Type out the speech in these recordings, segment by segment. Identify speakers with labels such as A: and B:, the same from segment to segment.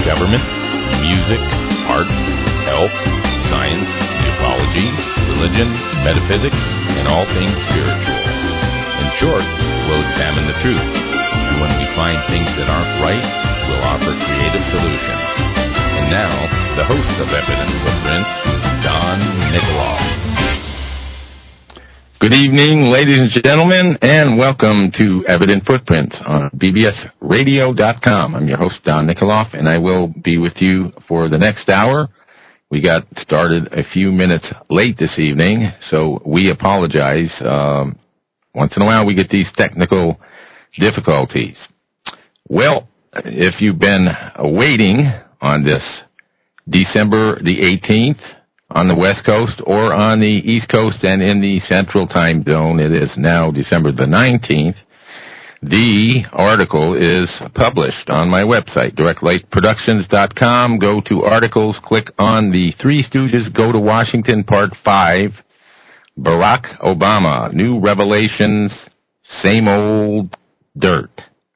A: government, music, art, health, science, ufology, religion, metaphysics, and all things spiritual. In short, we'll examine the truth, and when we find things that aren't right, we'll offer creative solutions. And now, the host of Evident Footprints, Don Nikoloff.
B: Good evening, ladies and gentlemen, and welcome to Evident Footprints on bbsradio.com. I'm your host, Don Nikoloff, and I will be with you for the next hour. We got started a few minutes late this evening, so we apologize. Once in a while, we get these technical difficulties. Well, if you've been waiting on this December the 18th, on the West Coast or on the East Coast and in the Central Time Zone, it is now December the 19th. The article is published on my website, directlightproductions.com. Go to articles, click on the Three Stooges Go to Washington Part 5, Barack Obama, New Revelations, Same Old Dirt.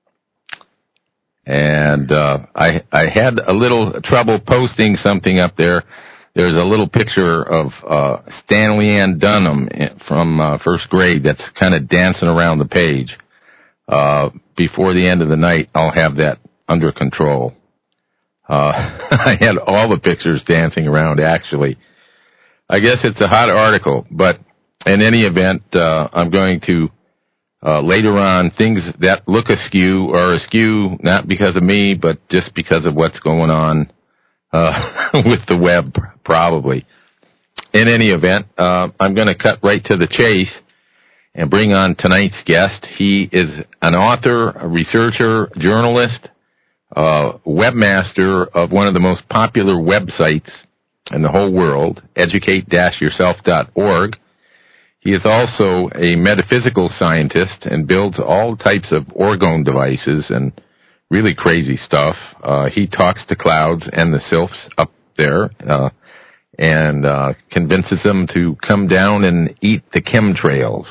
B: And I had a little trouble posting something up there. There's a little picture of Stanley Ann Dunham from first grade that's kind of dancing around the page. Before the end of the night, I'll have that under control. I had all the pictures dancing around, actually. I guess it's a hot article, but in any event, I'm going to, later on, things that look askew are askew, not because of me, but just because of what's going on with the web, probably. In any event, I'm going to cut right to the chase and bring on tonight's guest. He is an author, a researcher, journalist, webmaster of one of the most popular websites in the whole world, educate-yourself.org. He is also a metaphysical scientist and builds all types of orgone devices and really crazy stuff. He talks to clouds and the sylphs up there and convinces them to come down and eat the chemtrails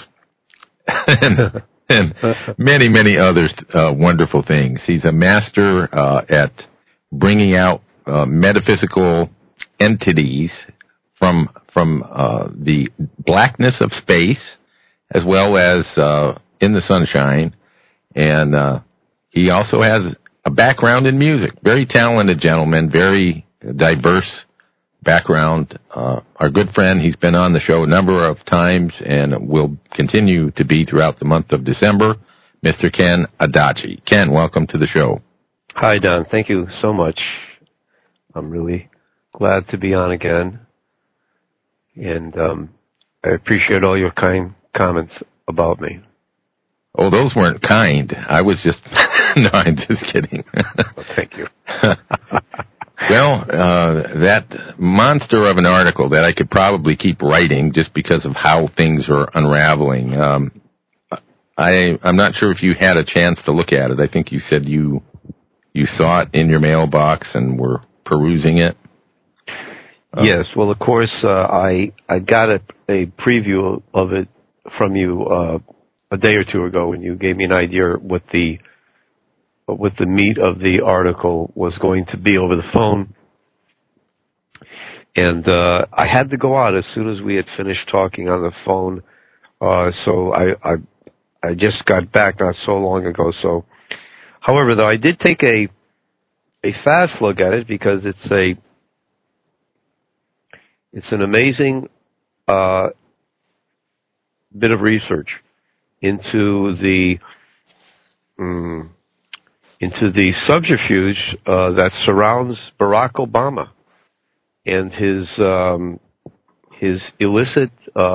B: and many, many other wonderful things. He's a master at bringing out metaphysical entities from the blackness of space as well as in the sunshine, and he also has a background in music. Very talented gentleman, very diverse background. Our good friend, he's been on the show a number of times and will continue to be throughout the month of December, Mr. Ken Adachi. Ken, welcome to the show.
C: Hi, Don. Thank you so much. I'm really glad to be on again. And I appreciate all your kind comments about me.
B: Oh, those weren't kind. I was just... No, I'm just kidding.
C: Well, thank you.
B: Well, that monster of an article that I could probably keep writing just because of how things are unraveling. I'm not sure if you had a chance to look at it. I think you said you saw it in your mailbox and were perusing it.
C: Yes. Well, of course, I got a preview of it from you a day or two ago when you gave me an idea what the meat of the article was going to be over the phone. And I had to go out as soon as we had finished talking on the phone. So I just got back not so long ago. So, however, though, I did take a fast look at it because it's an amazing bit of research into the subterfuge that surrounds Barack Obama and his illicit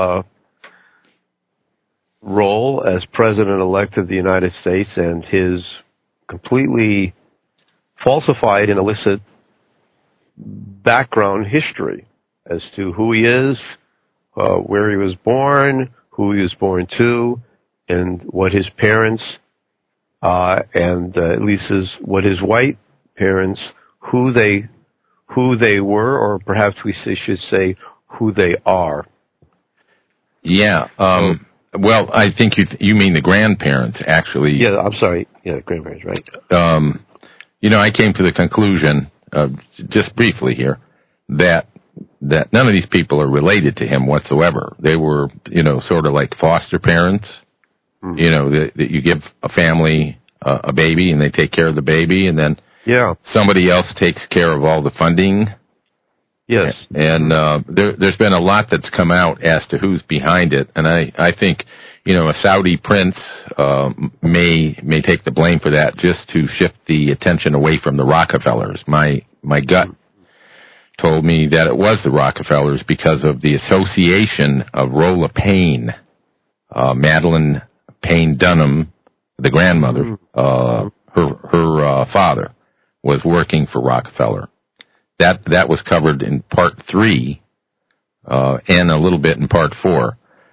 C: role as president-elect of the United States and his completely falsified and illicit background history as to who he is, where he was born, who he was born to, and what his parents and at least what his white parents, who they were, or perhaps we should say who they are.
B: Yeah. Well, I think you mean the grandparents, actually.
C: Yeah, I'm sorry. Yeah, grandparents, right.
B: I came to the conclusion just briefly here, that none of these people are related to him whatsoever. They were, sort of like foster parents. That you give a family a baby and they take care of the baby, and then somebody else takes care of all the funding.
C: Yes.
B: And there's been a lot that's come out as to who's behind it, and I think a Saudi prince may take the blame for that, just to shift the attention away from the Rockefellers. My gut told me that it was the Rockefellers because of the association of Rolla Payne, Madeline Payne Dunham, the grandmother. Her father was working for Rockefeller. That was covered in part 3 and a little bit in part 4.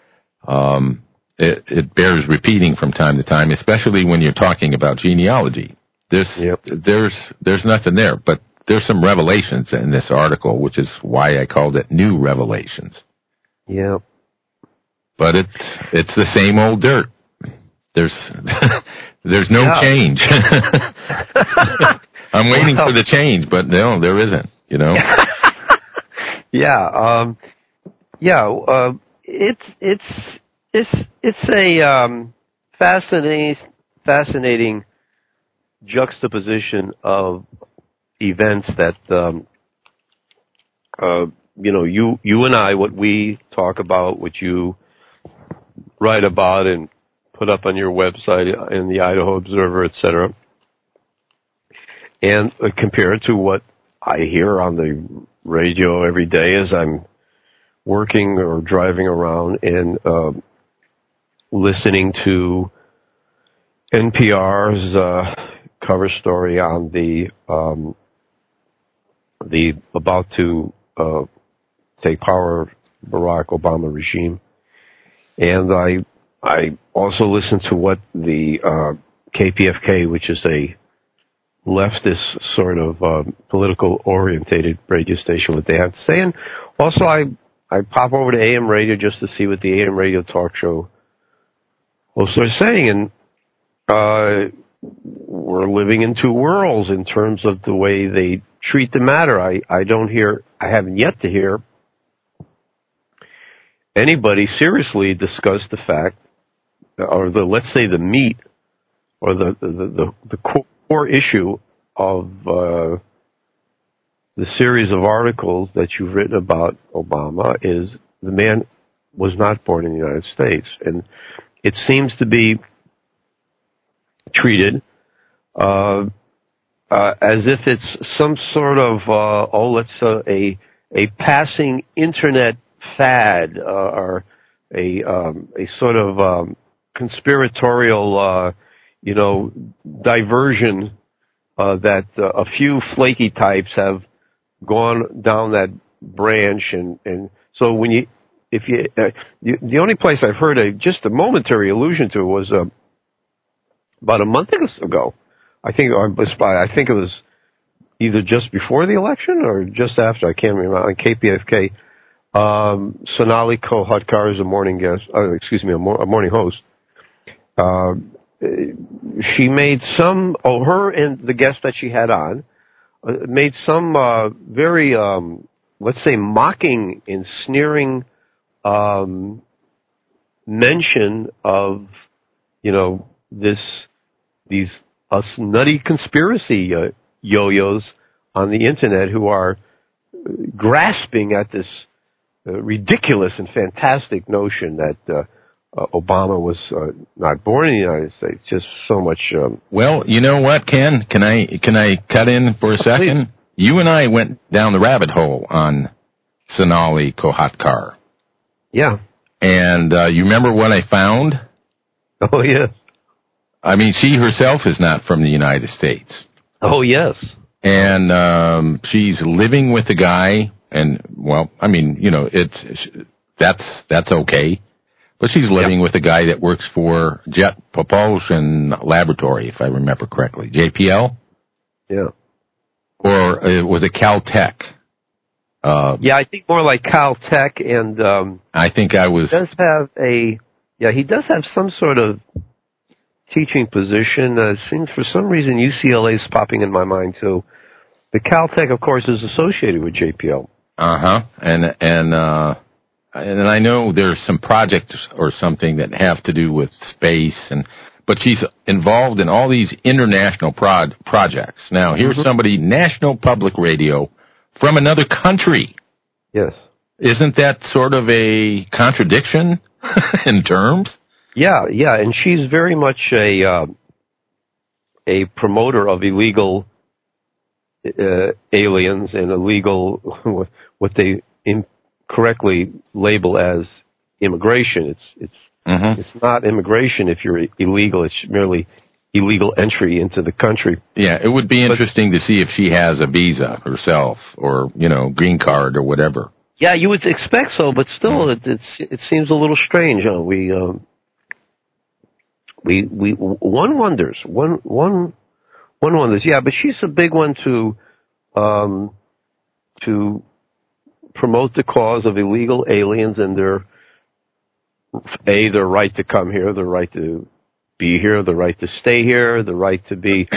B: It bears repeating from time to time, especially when you're talking about genealogy. There's nothing there, but there's some revelations in this article, which is why I called it New Revelations.
C: Yep.
B: But it's the same old dirt. There's no change. I'm waiting for the change, but no, there isn't.
C: It's a fascinating juxtaposition of events that you and I, what we talk about, what you write about and put up on your website in the Idaho Observer, etc., and compare it to what I hear on the radio every day as I'm working or driving around and listening to NPR's cover story on the about to take power Barack Obama regime, and I also listen to what the KPFK, which is a leftist sort of political orientated radio station, what they have to say, and also I pop over to AM radio just to see what the AM radio talk show hosts are saying, and we're living in two worlds in terms of the way they treat the matter. I haven't yet to hear anybody seriously discuss the fact, or let's say the meat, or the core issue of the series of articles that you've written about Obama is the man was not born in the United States, and it seems to be treated as if it's some sort of a passing internet fad, or a sort of conspiratorial diversion that a few flaky types have gone down that branch, and so when the only place I've heard just a momentary allusion to was about a month ago. I think it was either just before the election or just after. I can't remember. On KPFK, Sonali Kolhatkar is a morning guest. A morning host. She made her and the guest that she had on made some very, let's say, mocking and sneering mention of, these nutty conspiracy yo-yos on the internet who are grasping at this ridiculous and fantastic notion that Obama was not born in the United States. Just so much.
B: Well, you know what, Ken? Can I cut in for a second? Please. You and I went down the rabbit hole on Sonali Kolhatkar.
C: Yeah.
B: And you remember what I found?
C: Oh, yes.
B: I mean, she herself is not from the United States.
C: Oh, yes.
B: And she's living with a guy, and, well, I mean, that's okay. But she's living with a guy that works for Jet Propulsion Laboratory, if I remember correctly. JPL?
C: Yeah.
B: Or was it Caltech?
C: I think more like Caltech, and
B: I think I was.
C: He does have some sort of teaching position. Seems for some reason UCLA is popping in my mind too. The Caltech, of course, is associated with JPL.
B: And I know there's some projects or something that have to do with space, but she's involved in all these international projects. Now, here's somebody, National Public Radio, from another country.
C: Yes.
B: Isn't that sort of a contradiction in terms?
C: Yeah, and she's very much a promoter of illegal aliens and illegal, what they incorrectly label as immigration. It's not immigration if you're illegal. It's merely illegal entry into the country.
B: Yeah, it would be interesting to see if she has a visa herself or, green card or whatever.
C: Yeah, you would expect so, but still, it seems a little strange. One wonders. One wonders. Yeah, but she's a big one to promote the cause of illegal aliens and their right to come here, their right to be here, the right to stay here, their right to be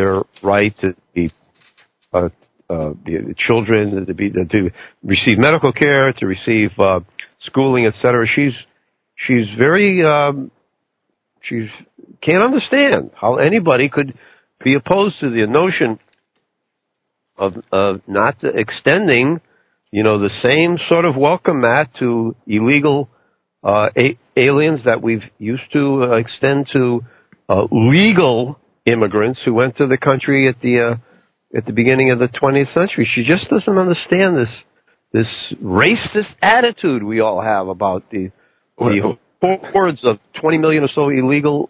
C: children, to receive medical care, to receive schooling, etc. She's very she can't understand how anybody could be opposed to the notion of not extending, the same sort of welcome mat to illegal aliens that we've used to extend to legal immigrants who went to the country at the beginning of the 20th century. She just doesn't understand this racist attitude we all have about the hordes of 20 million or so illegal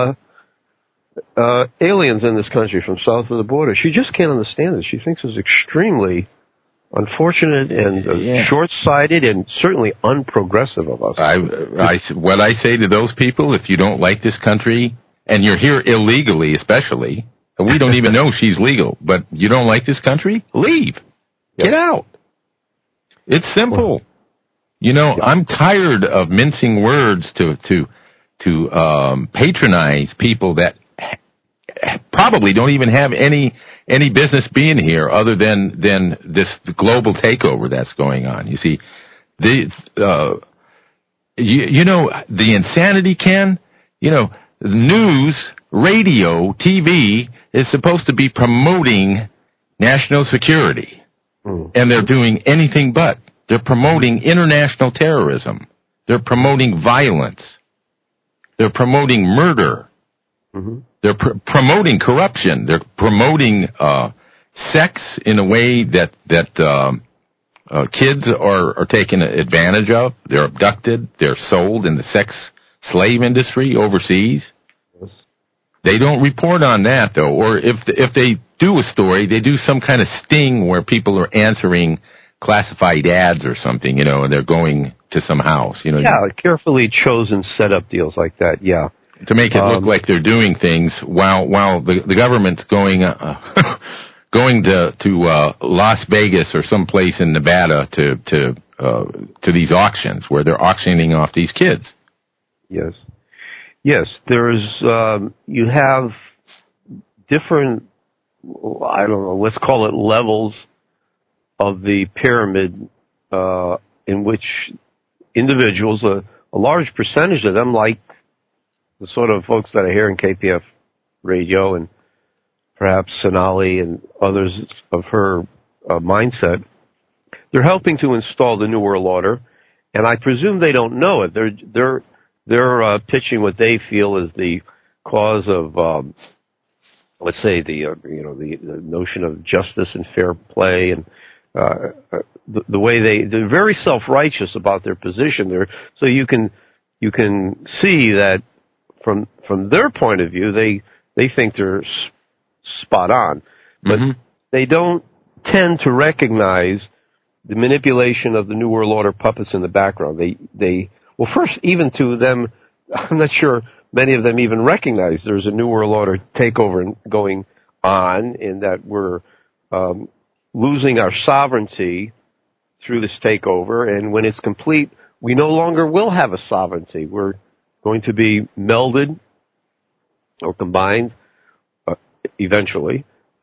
C: aliens in this country from south of the border. She just can't understand it. She thinks it's extremely unfortunate and short-sighted and certainly unprogressive of us.
B: What I say to those people, if you don't like this country, and you're here illegally especially, we don't even know she's legal, but you don't like this country? Leave. Yes. Get out. It's simple. I'm tired of mincing words to patronize people that probably don't even have any business being here other than this global takeover that's going on. You see, the insanity, Ken, news, radio, TV is supposed to be promoting national security, and they're doing anything but. They're promoting international terrorism. They're promoting violence. They're promoting murder. They're promoting corruption. They're promoting sex in a way that kids are taken advantage of. They're abducted. They're sold in the sex slave industry overseas. Yes. They don't report on that, though. Or if they do a story, they do some kind of sting where people are answering classified ads or something, and they're going to some house.
C: Carefully chosen setup deals like that. Yeah.
B: To make it look like they're doing things while the government's going to Las Vegas or someplace in Nevada to these auctions where they're auctioning off these kids.
C: Yes. There's you have different, I don't know, let's call it levels of the pyramid in which individuals, a large percentage of them, like the sort of folks that are here in KPF radio and perhaps Sonali and others of her mindset, they're helping to install the New World Order, and I presume they don't know it. They're pitching what they feel is the cause of, let's say, the notion of justice and fair play, and the way they're very self-righteous about their position there. So you can see that from their point of view, they think they're spot on, but they don't tend to recognize the manipulation of the New World Order puppets in the background. Well, first, even to them, I'm not sure many of them even recognize there's a New World Order takeover going on, in that we're losing our sovereignty through this takeover, and when it's complete, we no longer will have a sovereignty. We're going to be melded or combined eventually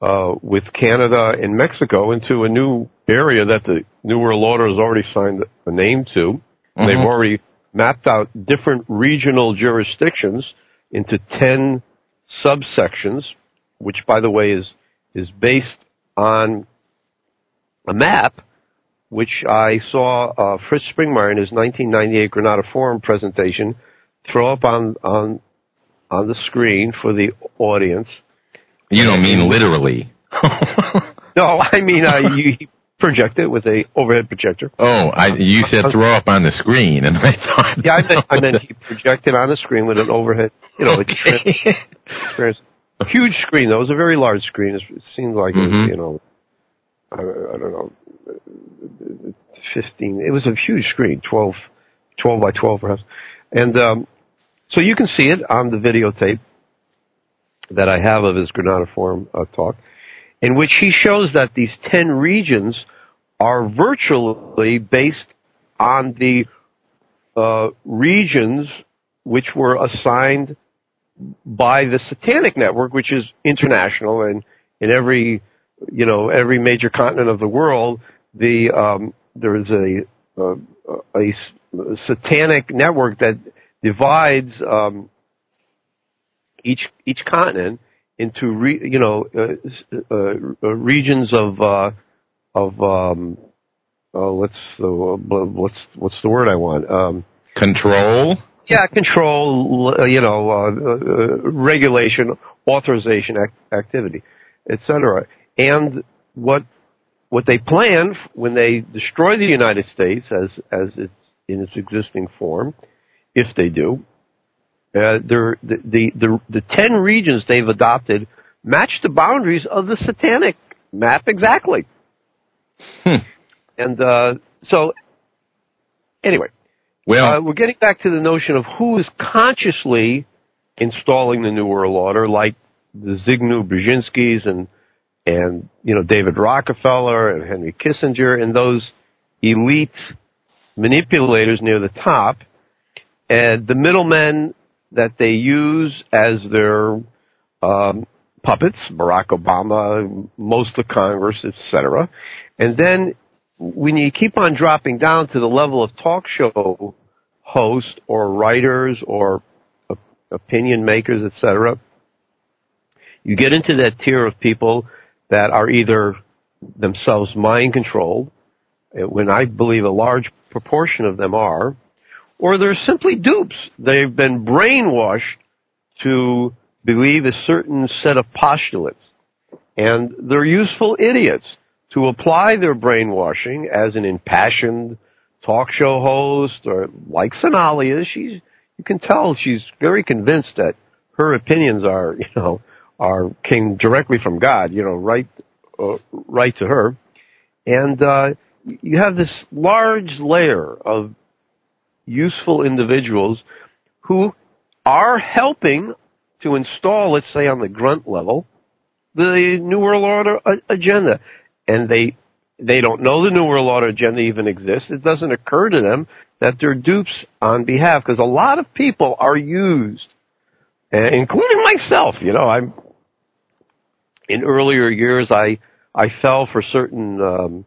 C: with Canada and Mexico into a new area that the New World Order has already signed a name to. Mm-hmm. They've already mapped out different regional jurisdictions into 10 subsections, which, by the way, is based on a map which I saw Fritz Springmeier in his 1998 Granada Forum presentation throw up on the screen for the audience.
B: You don't mean literally?
C: No, I mean you project it with a overhead projector.
B: Oh, you said throw up on the screen, and I thought.
C: Yeah, I meant he projected on the screen with an overhead. Experience. A huge screen, though. It was a very large screen. It seemed like it was, I don't know, 15. It was a huge screen, 12 by 12 perhaps. And so you can see it on the videotape that I have of his Granada Forum talk, in which he shows that these 10 regions are virtually based on the regions which were assigned by the Satanic Network, which is international, and in every major continent of the world, there is a Satanic Network that divides each continent into regions of what's the word I want?
B: Control.
C: Yeah, control, regulation, authorization, activity, etc. And what they plan when they destroy the United States as it's in its existing form, if they do, the 10 regions they've adopted match the boundaries of the Satanic map exactly. And so, anyway.
B: Well,
C: we're getting back to the notion of who is consciously installing the New World Order, like the Zygmunt Brzezinskis and David Rockefeller and Henry Kissinger and those elite manipulators near the top, and the middlemen that they use as their puppets, Barack Obama, most of Congress, etc. And then when you keep on dropping down to the level of talk show hosts or writers or opinion makers, etc., you get into that tier of people that are either themselves mind-controlled, when I believe a large proportion of them are, or they're simply dupes. They've been brainwashed to believe a certain set of postulates, and they're useful idiots to apply their brainwashing as an impassioned talk show host, or like Sonali is. You can tell she's very convinced that her opinions came directly from God, right to her. And you have this large layer of useful individuals who are helping to install, let's say on the grunt level, the New World Order agenda. And they don't know the New World Order agenda even exists. It doesn't occur to them that they're dupes on behalf, because a lot of people are used, including myself. I'm in earlier years, I fell for certain,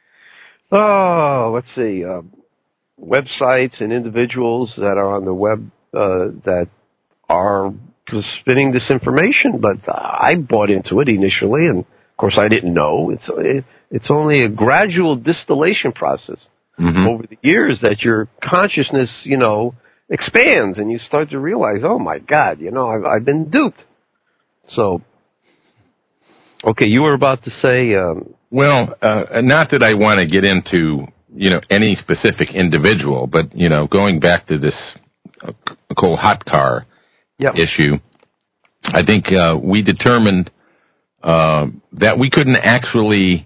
C: websites and individuals that are on the web that are spinning disinformation, but I bought into it initially, and of course I didn't know. It's only a gradual distillation process over the years that your consciousness, expands, and you start to realize, oh my God, I've been duped. So, okay, you were about to say.
B: Well, not that I want to get into any specific individual, but going back to this coal hot car issue, I think we determined that we couldn't actually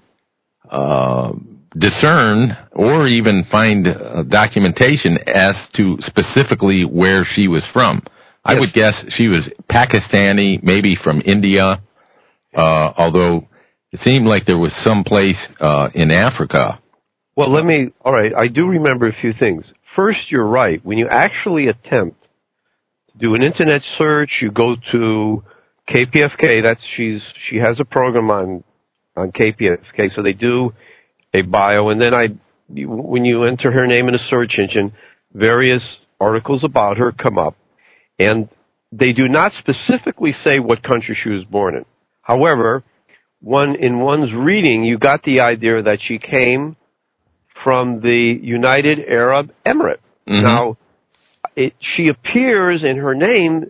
B: discern or even find documentation as to specifically where she was from. I would guess she was Pakistani, maybe from India, although it seemed like there was some place in Africa.
C: Well, all right, I do remember a few things. First, you're right. When you actually attempt to do an internet search, you go to KPFK. She has a program on KPFK. So they do a bio, and then when you enter her name in a search engine, various articles about her come up, and they do not specifically say what country she was born in. However, in one's reading, you got the idea that she came from the United Arab Emirates. Mm-hmm. Now, she appears in her name,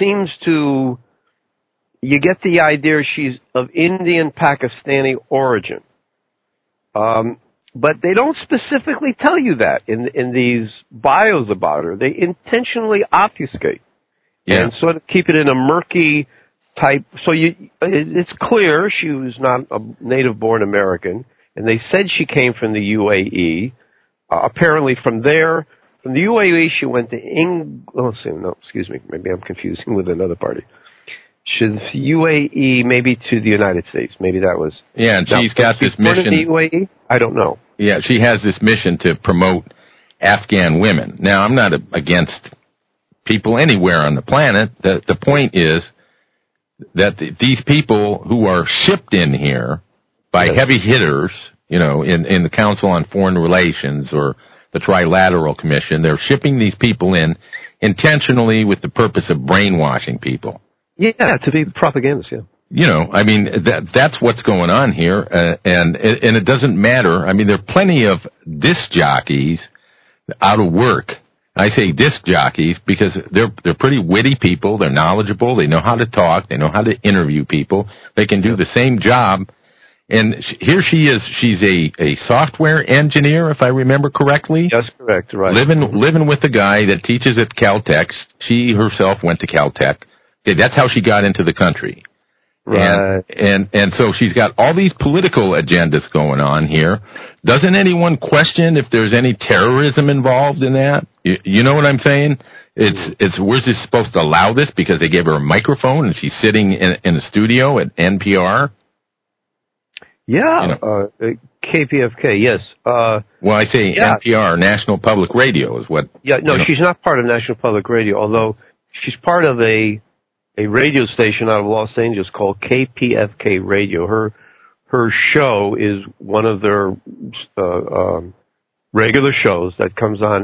C: you get the idea she's of Indian Pakistani origin. But they don't specifically tell you that in these bios about her. They intentionally obfuscate and sort of keep it in a murky type. So it's clear she was not a native-born American, and they said she came from the UAE. Apparently from the UAE she went to excuse me, maybe I'm confusing with another party. She's UAE, maybe to the United States. Maybe that was...
B: Yeah, and she's got this mission...
C: The UAE? I don't know.
B: Yeah, she has this mission to promote Afghan women. Now, I'm not against people anywhere on the planet. The point is that these people who are shipped in here by heavy hitters, in the Council on Foreign Relations or the Trilateral Commission, they're shipping these people in intentionally with the purpose of brainwashing people.
C: Yeah, to be propagandists, yeah.
B: That's what's going on here, and it doesn't matter. I mean, there are plenty of disc jockeys out of work. I say disc jockeys because they're pretty witty people. They're knowledgeable. They know how to talk. They know how to interview people. They can do the same job. And here she is. She's a software engineer, if I remember correctly.
C: That's correct, right.
B: Living with a guy that teaches at Caltech. She herself went to Caltech. Okay, that's how she got into the country.
C: Right.
B: And so she's got all these political agendas going on here. Doesn't anyone question if there's any terrorism involved in that? You know what I'm saying? Where's this supposed to allow this because they gave her a microphone and she's sitting in a studio at NPR?
C: Yeah, KPFK, yes.
B: Well, I say NPR, National Public Radio is what...
C: Yeah, no, she's not part of National Public Radio, although she's part of a radio station out of Los Angeles called KPFK Radio. Her show is one of their regular shows that comes on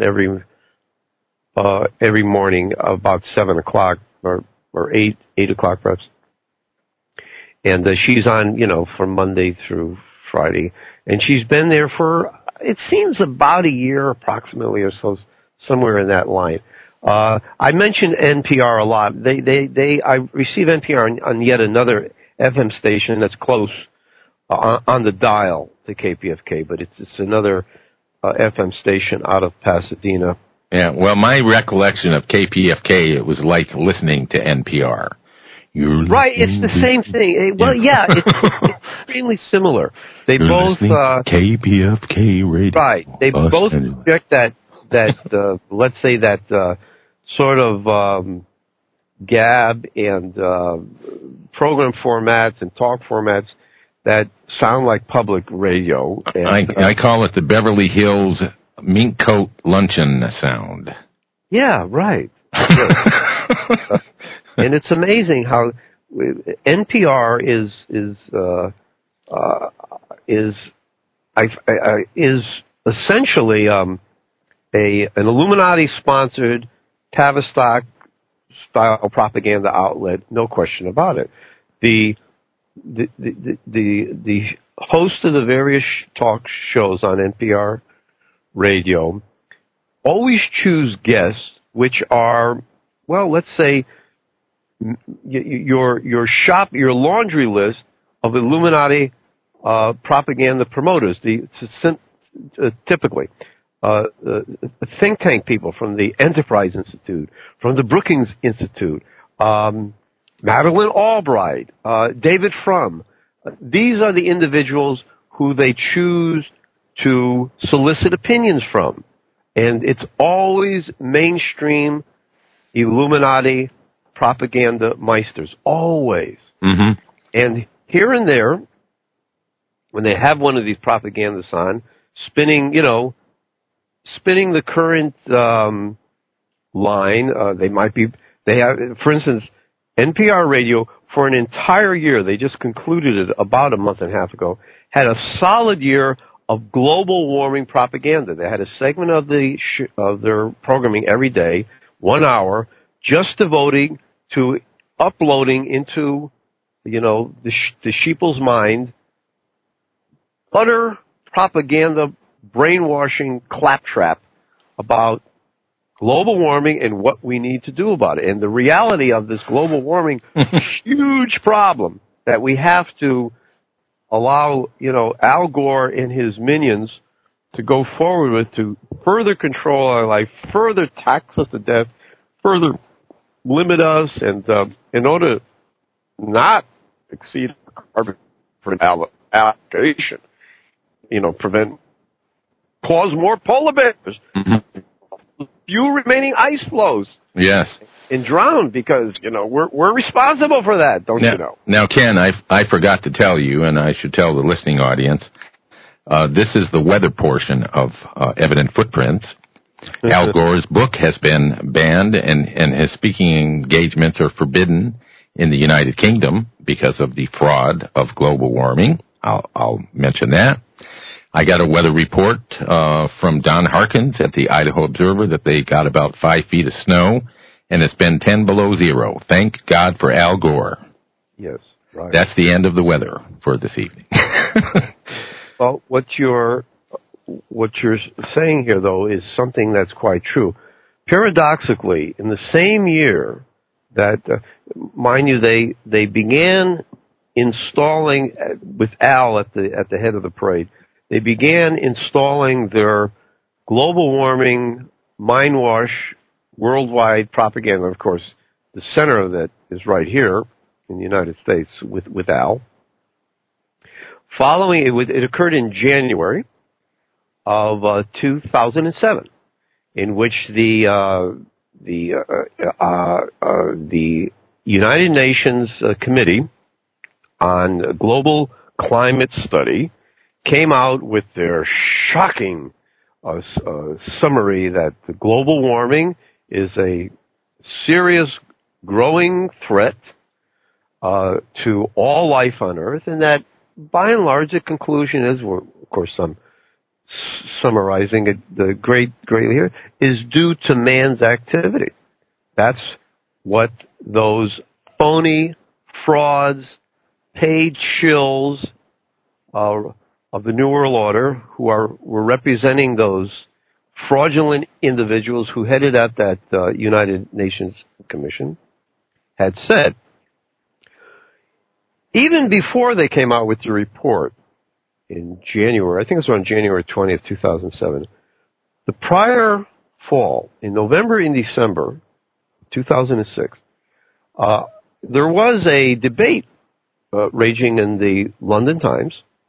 C: every morning about 7 o'clock or 8 o'clock perhaps. And she's on, from Monday through Friday. And she's been there for, it seems, about a year approximately or so, somewhere in that line. I mentioned NPR a lot. I receive NPR on yet another FM station that's close on the dial to KPFK, but it's another FM station out of Pasadena.
B: Yeah, well, my recollection of KPFK, it was like listening to NPR.
C: Right, it's the same thing. Well, yeah, it's extremely similar. They both
B: KPFK radio.
C: Right, they both project that let's say that sort of gab and program formats and talk formats that sound like public radio. And,
B: I call it the Beverly Hills mink coat luncheon sound.
C: Yeah, right. And it's amazing how NPR is essentially an Illuminati-sponsored Tavistock-style propaganda outlet. No question about it. The host of the various talk shows on NPR radio always choose guests which are, well, let's say your laundry list of Illuminati propaganda promoters. Typically, think tank people from the Enterprise Institute, from the Brookings Institute, Madeleine Albright, David Frum. These are the individuals who they choose to solicit opinions from. And it's always mainstream Illuminati propaganda meisters. Always.
B: Mm-hmm.
C: And here and there, when they have one of these propagandists on, spinning the current line, they have, for instance, NPR Radio, for an entire year, they just concluded it about a month and a half ago, had a solid year of global warming propaganda. They had a segment of their programming every day, 1 hour, just devoting to uploading into, the sheeple's mind, utter propaganda, brainwashing claptrap about global warming and what we need to do about it. And the reality of this global warming huge problem that we have to allow, Al Gore and his minions to go forward with to further control our life, further tax us to death, further limit us, and in order to not exceed carbon allocation, cause more polar bears, few remaining ice flows.
B: Yes.
C: And drown because, we're responsible for that, don't you know?
B: Now, Ken, I forgot to tell you, and I should tell the listening audience, this is the weather portion of Evident Footprints. Al Gore's book has been banned, and his speaking engagements are forbidden in the United Kingdom because of the fraud of global warming. I'll mention that. I got a weather report from Don Harkins at the Idaho Observer that they got about 5 feet of snow, and it's been 10 below zero. Thank God for Al Gore.
C: Yes, right.
B: That's the end of the weather for this evening.
C: Well, what you're saying here, though, is something that's quite true. Paradoxically, in the same year that, mind you, they began installing with Al at the head of the parade. They began installing their global warming, mind wash, worldwide propaganda. Of course, the center of that is right here in the United States with Al. Following it occurred in January of 2007, in which the United Nations Committee on Global Climate Study came out with their shocking summary that the global warming is a serious growing threat to all life on Earth, and that by and large the conclusion is, well, of course I'm summarizing it greatly here, is due to man's activity. That's what those phony frauds, paid shills of the New World Order were representing those fraudulent individuals who headed up that United Nations Commission had said. Even before they came out with the report in January, I think it was around January 20th, 2007, the prior fall, in November and December 2006, there was a debate raging in the London Times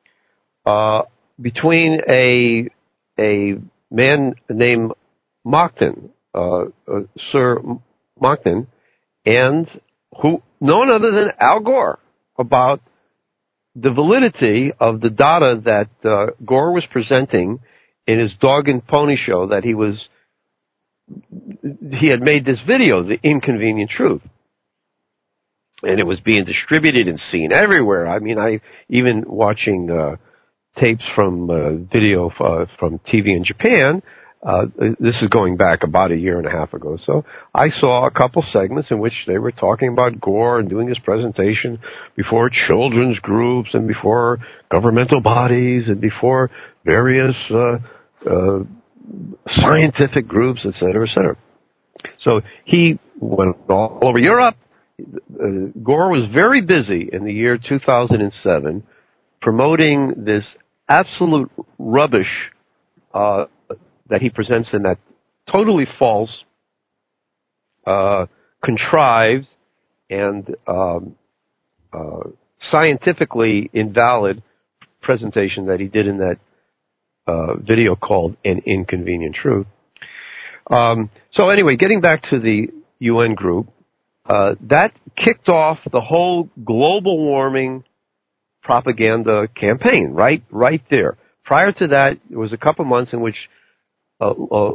C: between a man named Monckton, Sir Monckton, and none other than Al Gore, about the validity of the data that Gore was presenting in his Dog and Pony show, that he had made this video, The Inconvenient Truth. And it was being distributed and seen everywhere. I mean, even watching tapes from video from TV in Japan. This is going back about a year and a half ago. So I saw a couple segments in which they were talking about Gore and doing his presentation before children's groups and before governmental bodies and before various scientific groups, et cetera, et cetera. So he went all over Europe. Gore was very busy in the year 2007 promoting this absolute rubbish that he presents in that totally false, contrived, and scientifically invalid presentation that he did in that video called An Inconvenient Truth. So anyway, getting back to the UN group, that kicked off the whole global warming propaganda campaign, right there. Prior to that, there was a couple months in which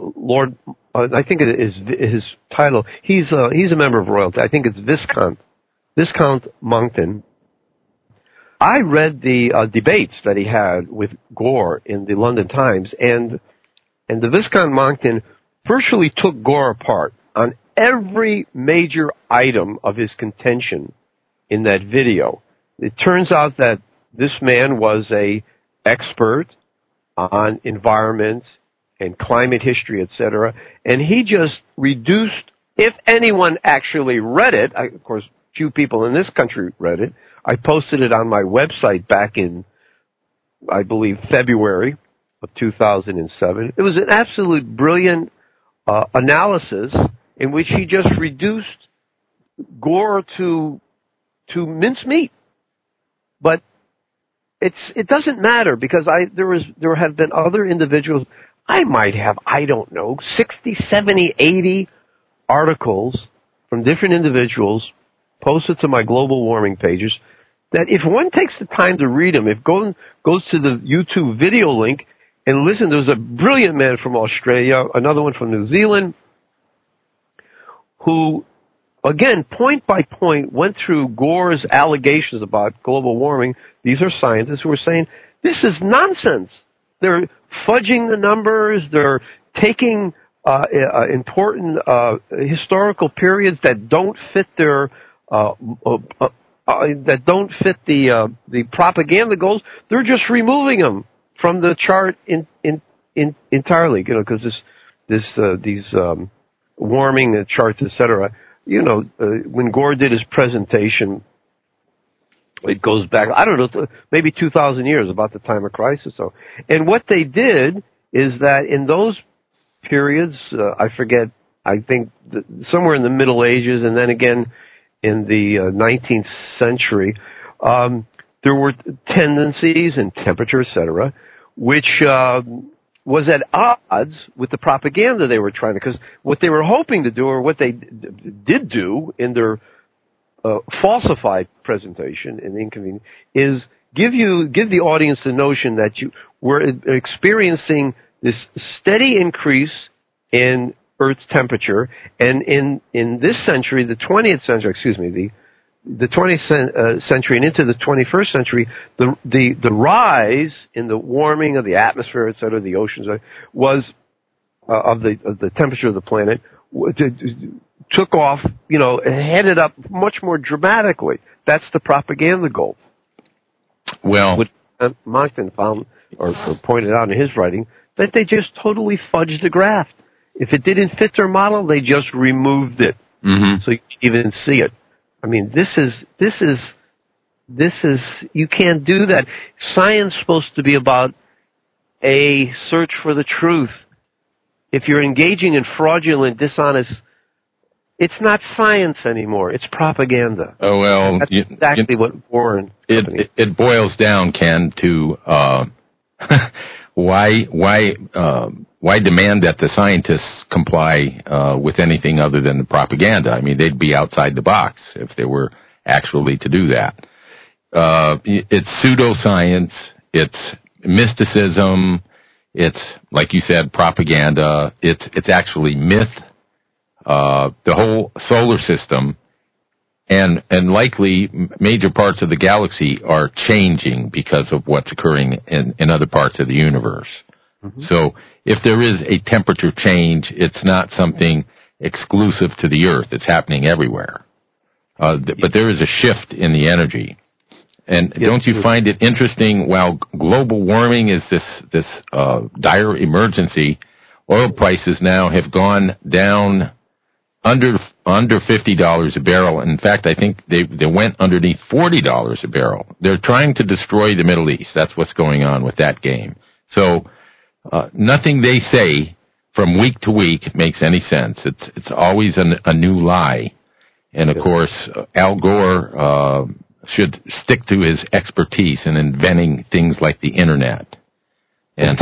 C: I think it is his title. He's a member of royalty. I think it's Viscount Viscount Monckton, I read the debates that he had with Gore in the London Times, and the Viscount Monckton virtually took Gore apart on every major item of his contention in that video. It turns out that this man was a expert on environment and climate history, etc., and he just reduced, if anyone actually read it, of course, few people in this country read it. I posted it on my website back in, I believe, February of 2007. It was an absolute brilliant analysis in which he just reduced Gore to mincemeat. But it doesn't matter, because there have been other individuals. I might have, I don't know, 60, 70, 80 articles from different individuals posted to my global warming pages that if one takes the time to read them, if goes to the YouTube video link and listen, there's a brilliant man from Australia, another one from New Zealand, who, again, point by point, went through Gore's allegations about global warming. These are scientists who are saying, this is nonsense. They're fudging the numbers. They're taking important historical periods that don't fit their the propaganda goals. They're just removing them from the chart entirely. You know, because these warming charts, etc. You know, when Gore did his presentation, it goes back, I don't know, maybe 2,000 years, about the time of Christ or so. And what they did is that in those periods, I forget, I think somewhere in the Middle Ages and then again in the 19th century, there were tendencies in temperature, etc., which was at odds with the propaganda they were trying to, because what they were hoping to do, or what they did do in their falsified presentation and inconvenient, is give the audience the notion that you were experiencing this steady increase in Earth's temperature, and in this century, the 20th century, the 20th century and into the 21st century, the rise in the warming of the atmosphere, etc., the oceans, was of the temperature of the planet took off, you know, headed up much more dramatically. That's the propaganda goal.
B: Well,
C: what Monckton found or pointed out in his writing, that they just totally fudged the graph. If it didn't fit their model, they just removed it, so you can't even see it. I mean, this is you can't do that. Science is supposed to be about a search for the truth. If you're engaging in fraudulent, dishonest, it's not science anymore. It's propaganda.
B: Oh, well,
C: that's exactly what Warren.
B: It boils down, Ken, to why demand that the scientists comply with anything other than the propaganda? I mean, they'd be outside the box if they were actually to do that. It's pseudoscience. It's mysticism. It's, like you said, propaganda. It's actually myth. The whole solar system and likely major parts of the galaxy are changing because of what's occurring in other parts of the universe. Mm-hmm. So if there is a temperature change, it's not something exclusive to the Earth. It's happening everywhere. But there is a shift in the energy. And don't you find it interesting, while global warming is this dire emergency, oil prices now have gone down under $50 a barrel. In fact, I think they went underneath $40 a barrel. They're trying to destroy the Middle East. That's what's going on with that game. So nothing they say from week to week makes any sense. It's always a new lie. And of course, Al Gore should stick to his expertise in inventing things like the internet. And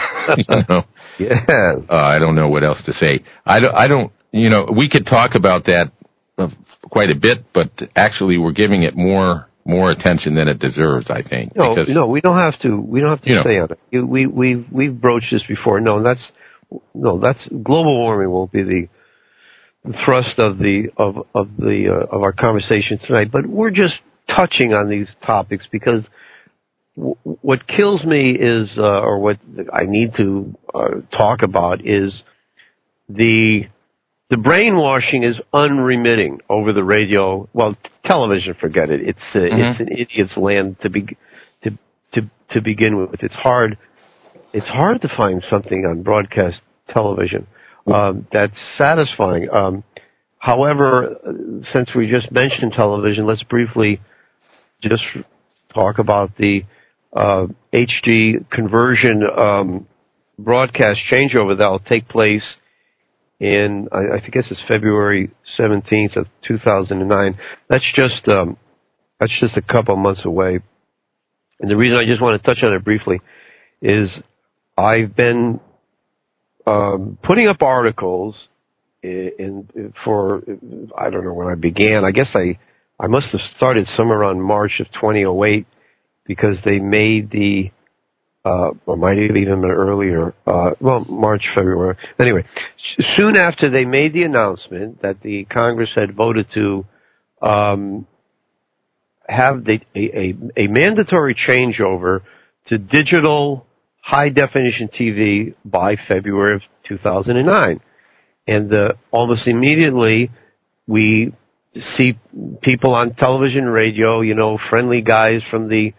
B: I don't know what else to say. I don't. You know, we could talk about that quite a bit, but actually, we're giving it more attention than it deserves, I think.
C: No, we don't have to. We don't have to stay on it. We've broached this before. That's global warming won't be thrust of our conversation tonight, but we're just touching on these topics because what kills me is, or what I need to talk about is the brainwashing is unremitting over the radio. Well, television, forget it. It's an idiot's land to begin with. It's hard to find something on broadcast television that's satisfying. However, since we just mentioned television, let's briefly just talk about the HD conversion broadcast changeover that will take place in, I think it's February 17th of 2009. That's just a couple of months away. And the reason I just want to touch on it briefly is I've been putting up articles for, I don't know when I began. I guess I must have started somewhere around March of 2008 because they made the, or might have even been earlier, March, February. Anyway, soon after they made the announcement that the Congress had voted to have a mandatory changeover to digital high-definition TV by February of 2009. And almost immediately, we see people on television, radio, friendly guys from the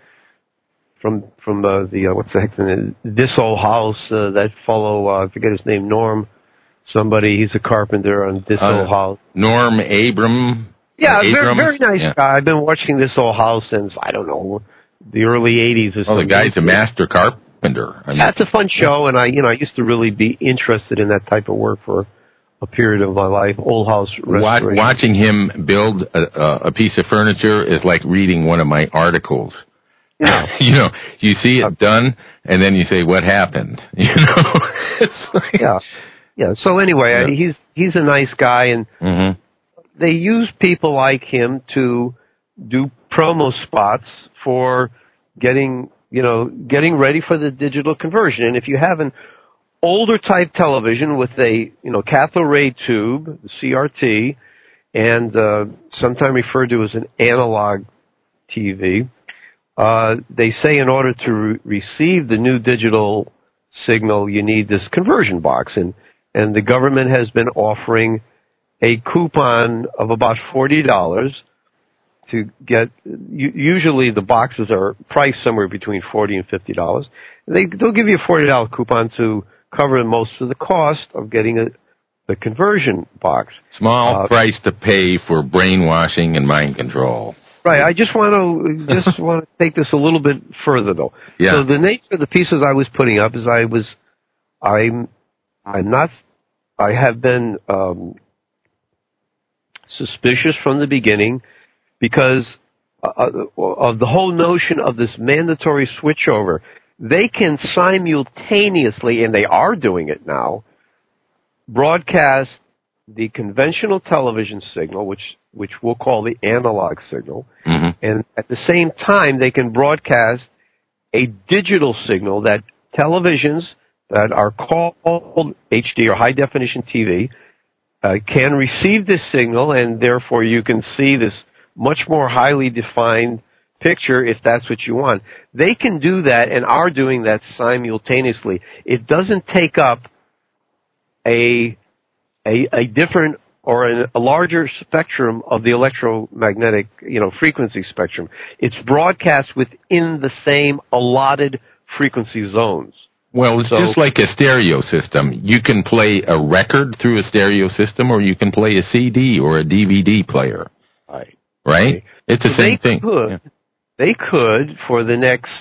C: what's the heck, This Old House, that fellow, I forget his name, Norm, somebody, he's a carpenter on This Old House.
B: Norm Abram.
C: Yeah, very nice guy. I've been watching This Old House since, I don't know, the early 80s or something.
B: Oh, the guy's a master carpenter.
C: That's a fun show, and I used to really be interested in that type of work for a period of my life. Old House restoration.
B: Watching him build a piece of furniture is like reading one of my articles.
C: Yeah.
B: You see it done, and then you say, what happened? It's like,
C: yeah. So anyway, he's a nice guy, and they use people like him to do promo spots for getting ready for the digital conversion. And if you have an older type television with a cathode ray tube, the CRT, and sometimes referred to as an analog TV, they say in order to receive the new digital signal, you need this conversion box. And the government has been offering a coupon of about $40 to get, usually the boxes are priced somewhere between $40 and $50. They'll give you a $40 coupon to cover most of the cost of getting the conversion box.
B: Small price to pay for brainwashing and mind control.
C: Right. I just want to take this a little bit further, though.
B: Yeah.
C: So the nature of the pieces I was putting up is I have been suspicious from the beginning because of the whole notion of this mandatory switchover. They can simultaneously, and they are doing it now, broadcast the conventional television signal, which we'll call the analog signal, and at the same time they can broadcast a digital signal that televisions that are called HD or high definition TV can receive this signal, and therefore you can see this much more highly defined picture if that's what you want. They can do that and are doing that simultaneously. It doesn't take up a different or a larger spectrum of the electromagnetic, frequency spectrum. It's broadcast within the same allotted frequency zones.
B: Well, it's just like a stereo system. You can play a record through a stereo system, or you can play a CD or a DVD player. Right? It's the same thing.
C: They could, for the next,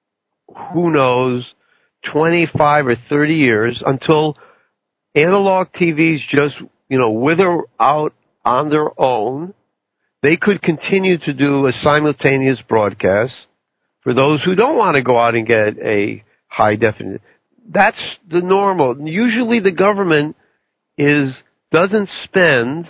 C: 25 or 30 years, until analog TVs just, wither out on their own, they could continue to do a simultaneous broadcast for those who don't want to go out and get a high definition. That's the normal. Usually the government doesn't spend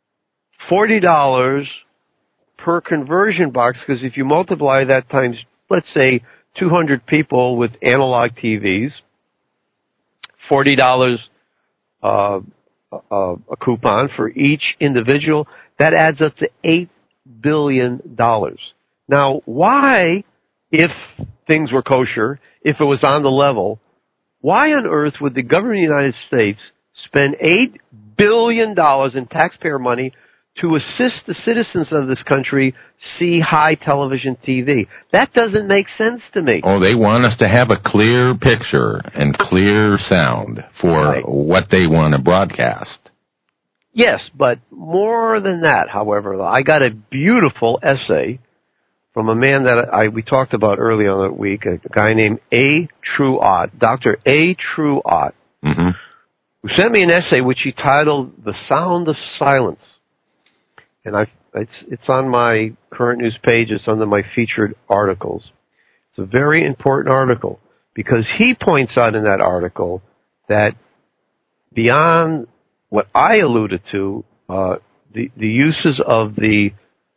C: $40 per conversion box, because if you multiply that times, let's say, 200 people with analog TVs, $40 a coupon for each individual. That adds up to $8 billion. Now, why, if things were kosher, if it was on the level, why on earth would the government of the United States spend $8 billion in taxpayer money to assist the citizens of this country see high television TV? That doesn't make sense to me.
B: Oh, they want us to have a clear picture and clear sound for what they want to broadcast.
C: Yes, but more than that, however, I got a beautiful essay from a man that we talked about earlier on that week, a guy named A. True Ott, Dr. A. True Ott, who sent me an essay which he titled "The Sound of Silence." And it's on my current news page. It's under my featured articles. It's a very important article because he points out in that article that beyond what I alluded to, the uses of the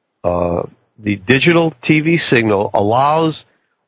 C: digital TV signal allows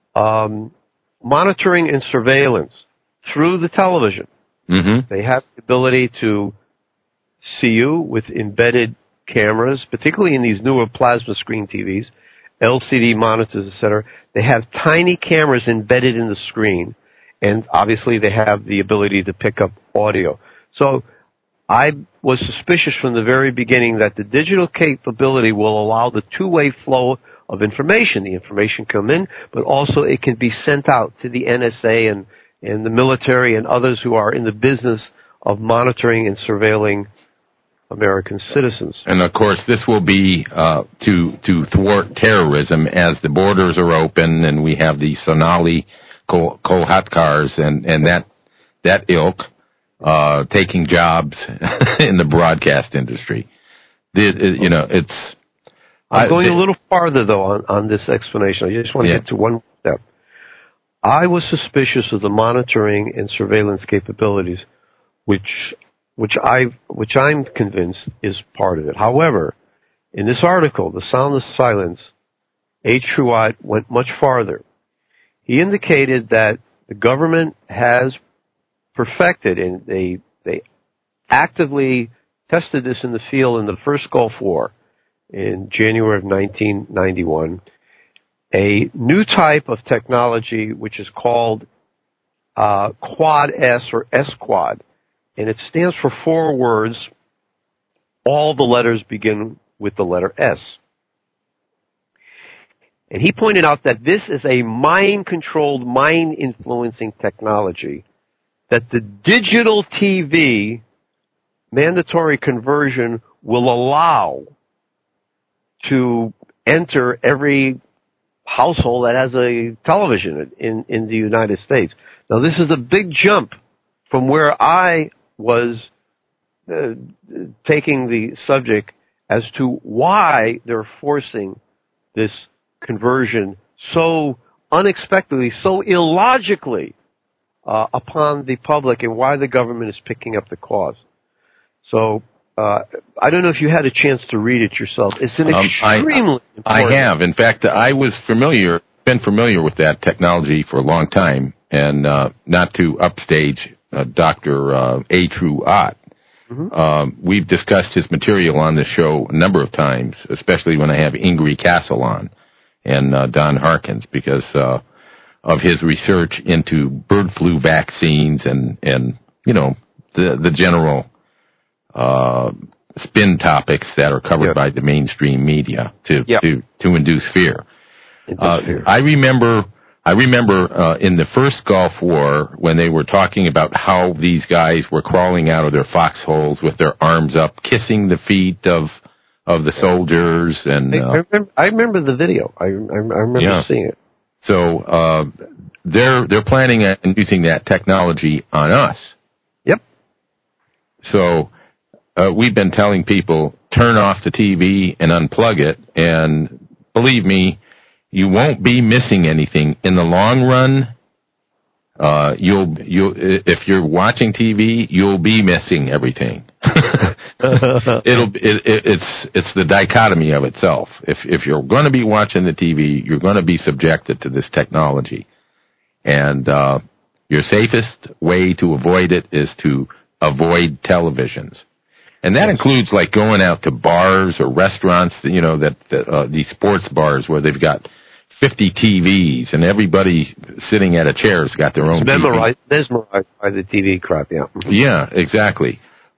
C: monitoring and surveillance through the television. They have the ability to see you with embedded cameras, particularly in these newer plasma screen TVs, LCD monitors, etc. They have tiny cameras embedded in the screen, and obviously they have the ability to pick up audio. So I was suspicious from the very beginning that the digital capability will allow the two-way flow of information. The information come in, but also it can be sent out to the NSA and the military and others who are in the business of monitoring and surveilling American citizens.
B: And of course, this will be to thwart terrorism as the borders are open and we have the Sonali Kolhatkars and that ilk taking jobs in the broadcast industry. I'm
C: going a little farther though on this explanation. I just want to get to one step. I was suspicious of the monitoring and surveillance capabilities, which I'm convinced is part of it. However, in this article, The Sound of Silence, A. True Ott went much farther. He indicated that the government has perfected, and they actively tested this in the field in the first Gulf War in January of 1991, a new type of technology which is called Quad S or S-Quad. And it stands for 4 words. All the letters begin with the letter S. And he pointed out that this is a mind-controlled, mind-influencing technology that the digital TV mandatory conversion will allow to enter every household that has a television in the United States. Now, this is a big jump from where I was taking the subject as to why they're forcing this conversion so unexpectedly, so illogically upon the public, and why the government is picking up the cause. So I don't know if you had a chance to read it yourself. It's an extremely important.
B: I have. In fact, I was been familiar with that technology for a long time, and not to upstage Dr. A. True Ott. We've discussed his material on the show a number of times, especially when I have Ingrid Castle on and Don Harkins, because of his research into bird flu vaccines and the general spin topics that are covered by the mainstream media to induce fear. I remember in the first Gulf War when they were talking about how these guys were crawling out of their foxholes with their arms up, kissing the feet of the soldiers, and
C: I remember the video. I remember seeing it.
B: So they're planning on using that technology on us.
C: Yep.
B: So we've been telling people, turn off the TV and unplug it, and believe me, you won't be missing anything in the long run. You'll if you're watching TV, you'll be missing everything. It's the dichotomy of itself. If you're going to be watching the TV, you're going to be subjected to this technology, and your safest way to avoid it is to avoid televisions. And that includes like going out to bars or restaurants, these sports bars where they've got 50 TVs and everybody sitting at a chair's got their own TV.
C: Mesmerized by the TV crap, yeah.
B: Yeah, exactly.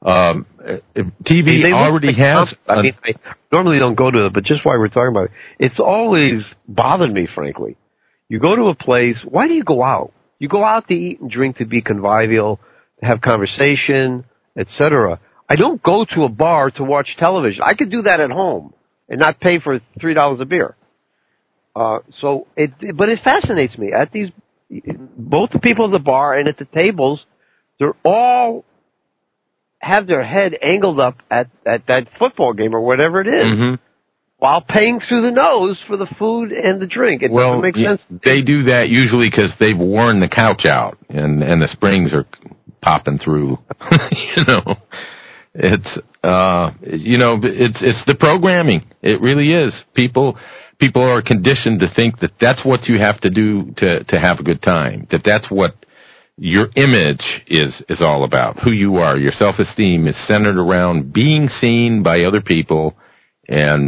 B: TV already has...
C: I normally don't go to it, but just while we're talking about it, it's always bothered me, frankly. You go to a place, why do you go out? You go out to eat and drink, to be convivial, to have conversation, etc. I don't go to a bar to watch television. I could do that at home and not pay for $3 a beer. But it fascinates me. At these, both the people at the bar and at the tables, they're all have their head angled up at that football game or whatever it is, while paying through the nose for the food and the drink. It doesn't make sense.
B: They do that usually because they've worn the couch out and the springs are popping through. It's the programming. It really is. People are conditioned to think that that's what you have to do to have a good time. That's what your image is all about. Who you are. Your self-esteem is centered around being seen by other people and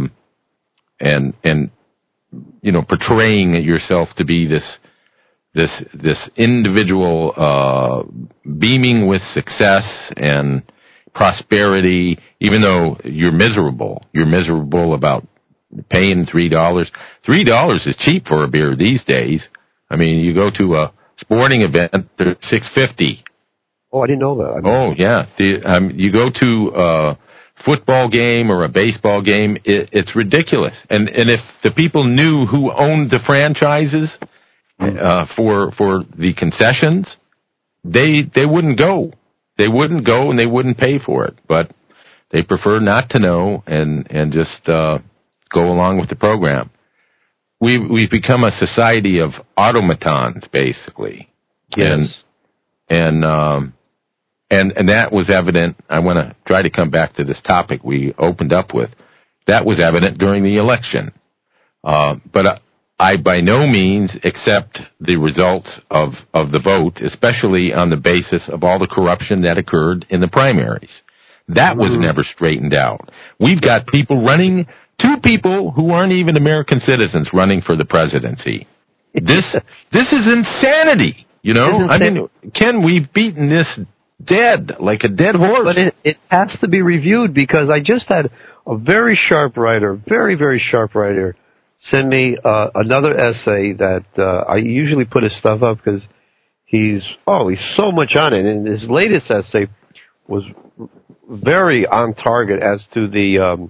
B: portraying yourself to be this individual beaming with success and prosperity, even though you're miserable. You're miserable about paying $3. $3 is cheap for a beer these days. I mean, you go to a sporting event, they're $6.50.
C: Oh, I didn't know that.
B: Oh, yeah. You go to a football game or a baseball game, it's ridiculous. And if the people knew who owned the franchises for the concessions, they wouldn't go. They wouldn't go and they wouldn't pay for it. But they prefer not to know and just go along with the program. We've become a society of automatons, basically.
C: Yes.
B: And that was evident. I want to try to come back to this topic we opened up with. That was evident during the election. But I by no means accept the results of the vote, especially on the basis of all the corruption that occurred in the primaries. That was never straightened out. We've got two people who aren't even American citizens running for the presidency. This is insanity, I mean, Ken, we've beaten this dead, like a dead horse.
C: But it has to be reviewed, because I just had a very sharp writer, very, very sharp writer, send me another essay that I usually put his stuff up because he's so much on it. And his latest essay was very on target as to the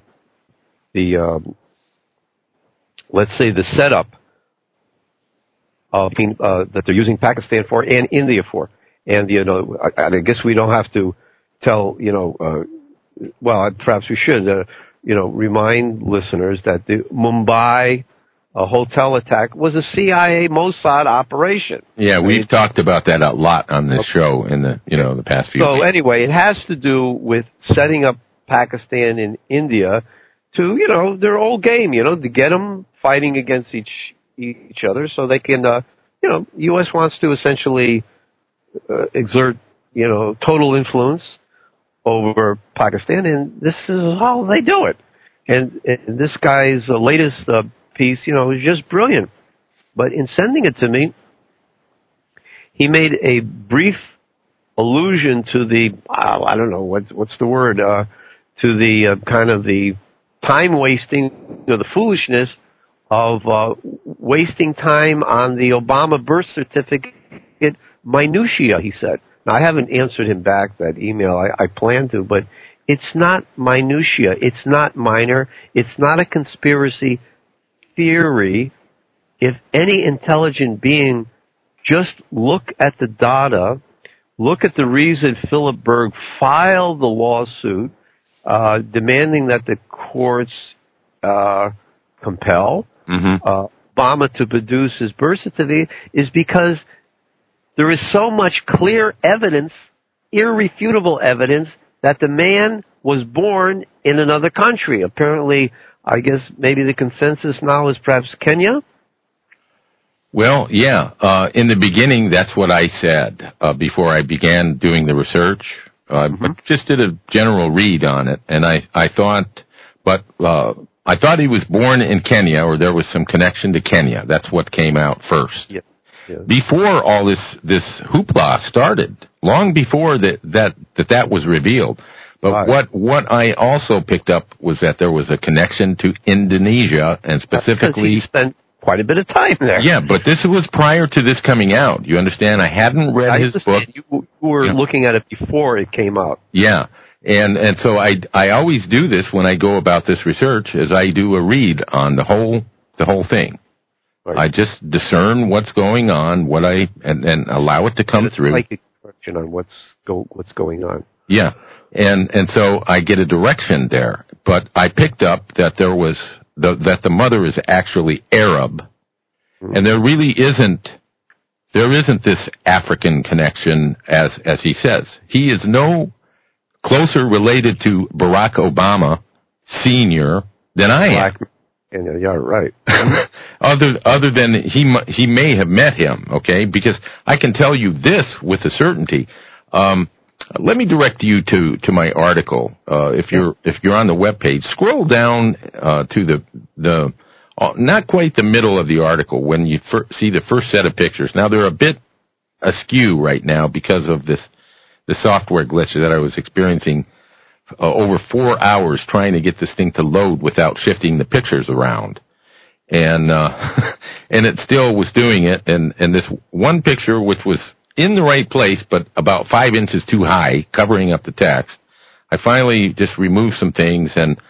C: let's say the setup that they're using Pakistan for and India for. And, I guess we don't have to tell, perhaps we should, remind listeners that the Mumbai hotel attack was a CIA Mossad operation.
B: Yeah, we've talked about that a lot on this show in the past few weeks.
C: So anyway, it has to do with setting up Pakistan and India to, their old game, to get them fighting against each other so they can, U.S. wants to essentially exert, total influence over Pakistan, and this is how they do it. And this guy's latest piece, is just brilliant. But in sending it to me, he made a brief allusion to the, I don't know, what's the word, to the kind of the time wasting, the foolishness of wasting time on the Obama birth certificate minutia, he said. Now, I haven't answered him back that email. I plan to, but it's not minutia. It's not minor. It's not a conspiracy theory. If any intelligent being just look at the data, look at the reason Philip Berg filed the lawsuit demanding that the courts compel Obama to produce his birth certificate, is because there is so much clear evidence, irrefutable evidence, that the man was born in another country. Apparently, I guess maybe the consensus now is perhaps Kenya?
B: Well, yeah. In the beginning, that's what I said before I began doing the research. but just did a general read on it, and I thought he was born in Kenya, or there was some connection to Kenya. That's what came out first.
C: Yeah. Yeah.
B: Before all this hoopla started, long before that was revealed. But what I also picked up was that there was a connection to Indonesia, and specifically
C: he spent quite a bit of time there.
B: Yeah, but this was prior to this coming out. You understand? I hadn't read his book.
C: You were looking at it before it came out.
B: Yeah. And so I always do this when I go about this research, is I do a read on the whole thing. Right. I just discern what's going on, and allow it to come through.
C: Like a correction on what's going on.
B: Yeah. And so I get a direction there. But I picked up that that the mother is actually Arab. Mm-hmm. And there really isn't this African connection as he says. He is no closer related to Barack Obama Sr. than I am.
C: Yeah, right.
B: other than he may have met him, okay? Because I can tell you this with a certainty. Let me direct you to my article. If you're on the webpage, scroll down to the not quite the middle of the article when you see the first set of pictures. Now they're a bit askew right now because of the software glitch that I was experiencing over 4 hours trying to get this thing to load without shifting the pictures around. And and it still was doing it, and this one picture, which was in the right place but about 5 inches too high, covering up the text, I finally just removed some things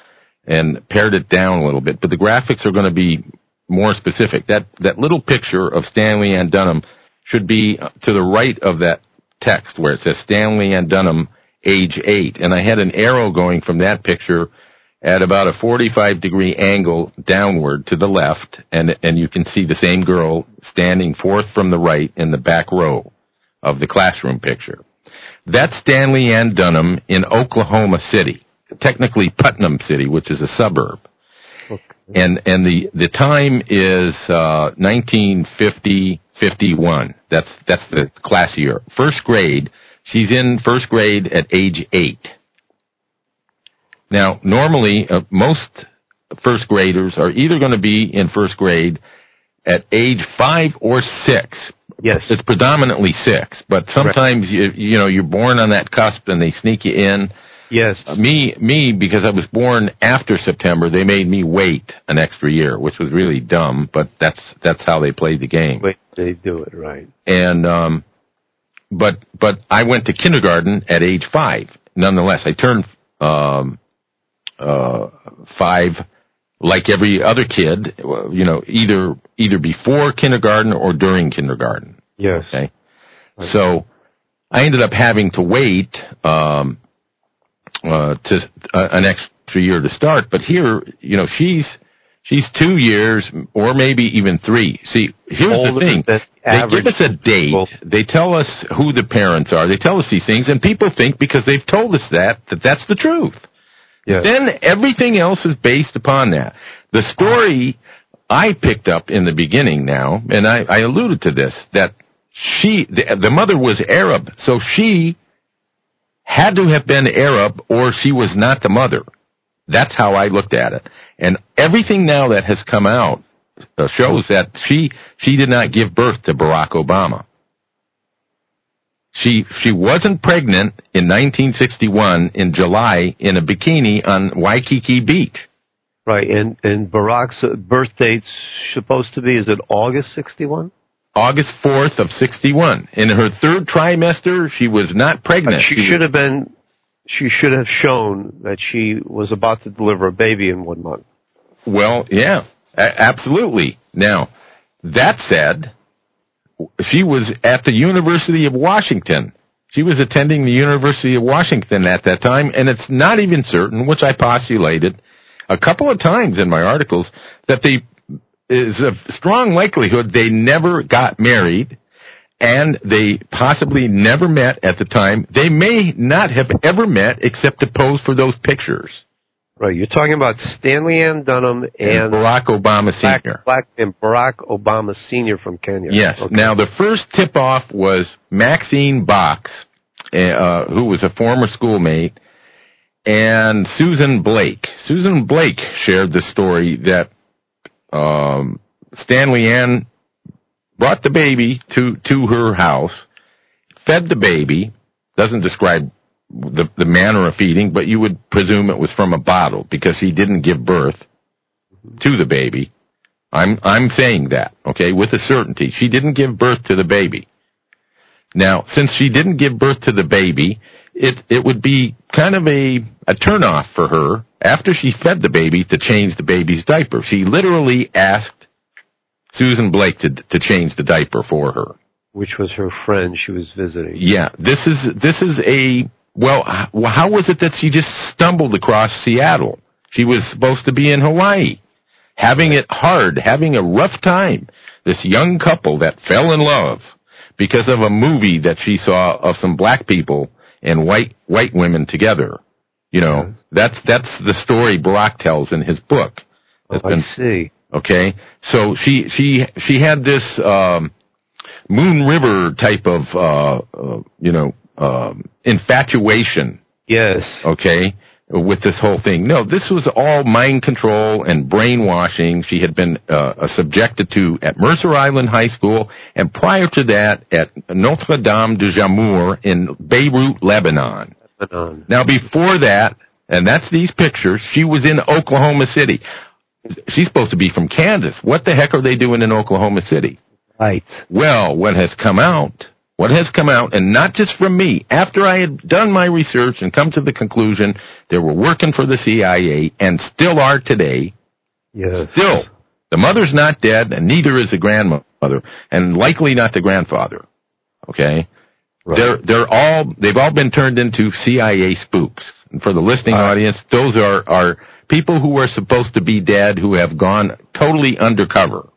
B: and pared it down a little bit. But the graphics are going to be more specific. That little picture of Stanley Ann Dunham should be to the right of that text where it says Stanley Ann Dunham, age 8. And I had an arrow going from that picture at about a 45-degree angle downward to the left, and you can see the same girl standing fourth from the right in the back row of the classroom picture. That's Stanley Ann Dunham in Oklahoma City, technically Putnam City, which is a suburb. Okay. And the time is 1950-51. That's the class year. First grade. She's in first grade at age 8. Now, normally, most first graders are either going to be in first grade at age 5 or 6.
C: Yes.
B: It's predominantly 6, but sometimes you're born on that cusp and they sneak you in.
C: Yes.
B: Me, because I was born after September, they made me wait an extra year, which was really dumb, but that's how they played the game.
C: Wait, they do it, right.
B: And, but I went to kindergarten at age 5. Nonetheless, I turned 5 like every other kid, either before kindergarten or during kindergarten.
C: Yes.
B: Okay. Right. So I ended up having to wait to an extra year to start. But here, she's 2 years or maybe even 3. See, here's the thing. They give us a date. They tell us who the parents are. They tell us these things, and people think because they've told us that's the truth. Yes. Then everything else is based upon that. The story I picked up in the beginning now, and I alluded to this, that the mother was Arab, so she had to have been Arab or she was not the mother. That's how I looked at it. And everything now that has come out shows that she did not give birth to Barack Obama. She wasn't pregnant in 1961 in July in a bikini on Waikiki Beach.
C: Right, and Barack's birth date's supposed to be, is it August 61?
B: August 4th of 61. In her third trimester, she was not pregnant.
C: She should have shown that she was about to deliver a baby in 1 month.
B: Well, yeah, absolutely. Now, that said, she was at the University of Washington. She was attending the University of Washington at that time, and it's not even certain, which I postulated a couple of times in my articles, that is a strong likelihood they never got married, and they possibly never met at the time. They may not have ever met except to pose for those pictures.
C: Right, you're talking about Stanley Ann Dunham and
B: Barack Obama Sr.
C: And Barack Obama Sr. from Kenya.
B: Yes. Okay. Now, the first tip-off was Maxine Box, who was a former schoolmate, and Susan Blake. Susan Blake shared the story that Stanley Ann brought the baby to her house, fed the baby, doesn't describe the manner of feeding, but you would presume it was from a bottle because he didn't give birth to the baby. I'm saying that, okay, with a certainty. She didn't give birth to the baby. Now, since she didn't give birth to the baby, it would be kind of a turnoff for her after she fed the baby to change the baby's diaper. She literally asked Susan Blake to change the diaper for her.
C: Which was her friend she was visiting.
B: Yeah, this is a, well, how was it that she just stumbled across Seattle? She was supposed to be in Hawaii, having it hard, having a rough time. This young couple that fell in love because of a movie that she saw of some black people and white women together. You know, that's the story Barack tells in his book.
C: I see.
B: Okay, so she had this Moon River type of infatuation.
C: Yes.
B: Okay, with this whole thing. No, this was all mind control and brainwashing she had been subjected to at Mercer Island High School, and prior to that at Notre Dame de Jamour in Beirut, Lebanon. Now, before that, and that's these pictures, she was in Oklahoma City. She's supposed to be from Kansas. What the heck are they doing in Oklahoma City?
C: Right.
B: Well, what has come out, and not just from me, after I had done my research and come to the conclusion they were working for the CIA and still are today.
C: Yes.
B: Still, the mother's not dead, and neither is the grandmother, and likely not the grandfather. Okay? Right. They've all been turned into CIA spooks. And for the listening audience, those are people who are supposed to be dead who have gone totally undercover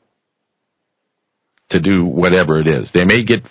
B: to do whatever it is. They may get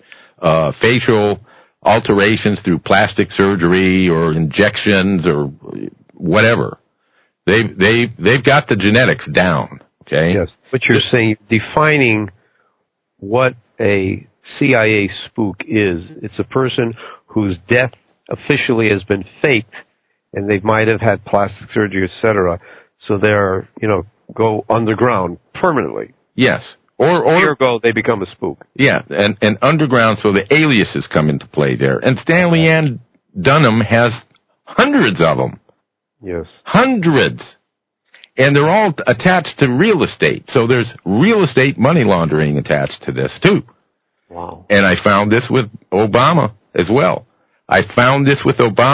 B: facial alterations through plastic surgery or injections or whatever. They've got the genetics down. Okay.
C: Yes, but you're saying defining what a CIA spook is. It's a person whose death officially has been faked, and they might have had plastic surgery, etc. So they're, go underground permanently.
B: Yes. Or
C: go, they become a spook.
B: Yeah, and underground, so the aliases come into play there. And Stanley Ann Dunham has hundreds of them.
C: Yes.
B: Hundreds. And they're all attached to real estate. So there's real estate money laundering attached to this, too.
C: Wow.
B: And I found this with Obama as well. I found this,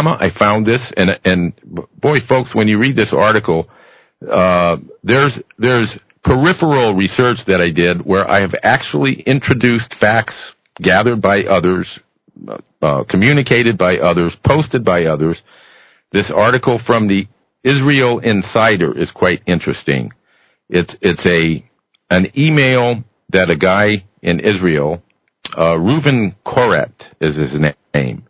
B: and boy, folks, when you read this article, there's peripheral research that I did where I have actually introduced facts gathered by others, communicated by others, posted by others. This article from the Israel Insider is quite interesting. It's an email that a guy in Israel, Reuven Koret is his name,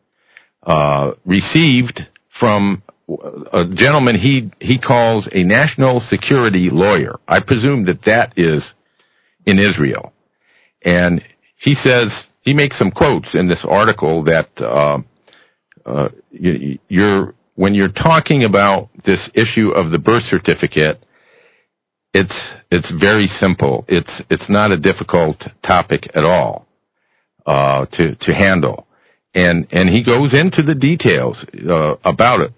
B: received from a gentleman he calls a national security lawyer. I presume that is in Israel. And he says, he makes some quotes in this article that when you're talking about this issue of the birth certificate, it's very simple. It's not a difficult topic at all to handle. And he goes into the details about it.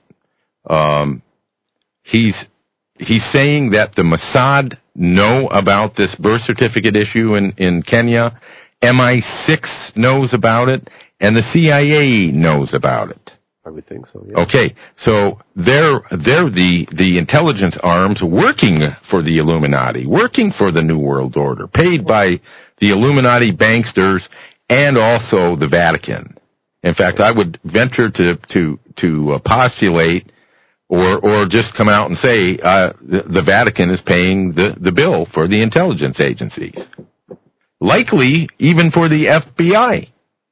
B: He's saying that the Mossad know about this birth certificate issue in Kenya, MI6 knows about it, and the CIA knows about it.
C: I would think so, yeah.
B: Okay, so they're the intelligence arms working for the Illuminati, working for the New World Order, paid by the Illuminati banksters and also the Vatican. In fact, I would venture to postulate or just come out and say the Vatican is paying the bill for the intelligence agencies. Likely even for the FBI.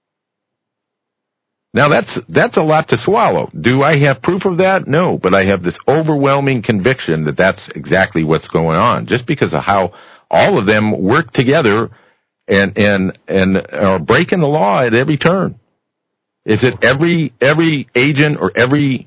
B: Now that's a lot to swallow. Do I have proof of that? No, but I have this overwhelming conviction that that's exactly what's going on, just because of how all of them work together and are breaking the law at every turn. Is it every agent or every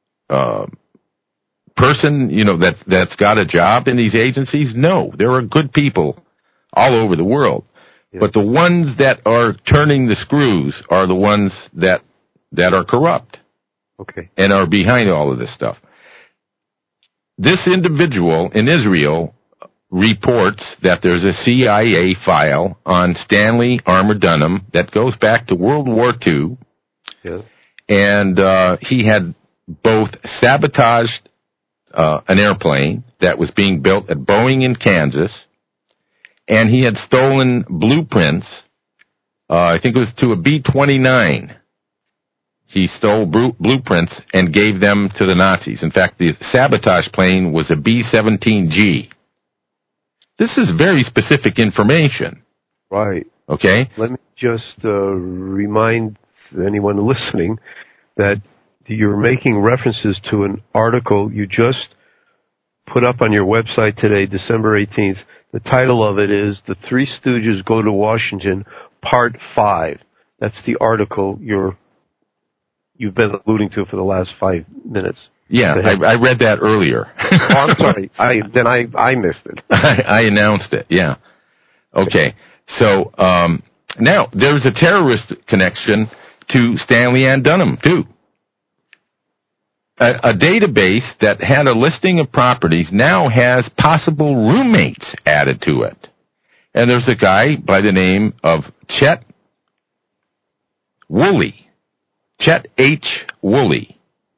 B: person, that's got a job in these agencies? No, there are good people all over the world. Yes. But the ones that are turning the screws are the ones that are corrupt.
C: Okay.
B: And are behind all of this stuff. This individual in Israel reports that there's a CIA file on Stanley Armour Dunham that goes back to World War II.
C: Yes.
B: And he had both sabotaged an airplane that was being built at Boeing in Kansas, and he had stolen blueprints, I think it was to a B-29. He stole blueprints and gave them to the Nazis. In fact, the sabotage plane was a B-17G. This is very specific information.
C: Right.
B: Okay?
C: Let me just remind anyone listening that you're making references to an article you just put up on your website today, December 18th. The title of it is The Three Stooges Go to Washington, Part 5. That's the article you've been alluding to for the last 5 minutes.
B: Yeah, I read that earlier.
C: Oh, I'm sorry. I missed it.
B: I announced it, yeah. Okay. So, now, there's a terrorist connection to Stanley Ann Dunham, too. A database that had a listing of properties now has possible roommates added to it. And there's a guy by the name of Chet Woolley. Chet H. Woolley.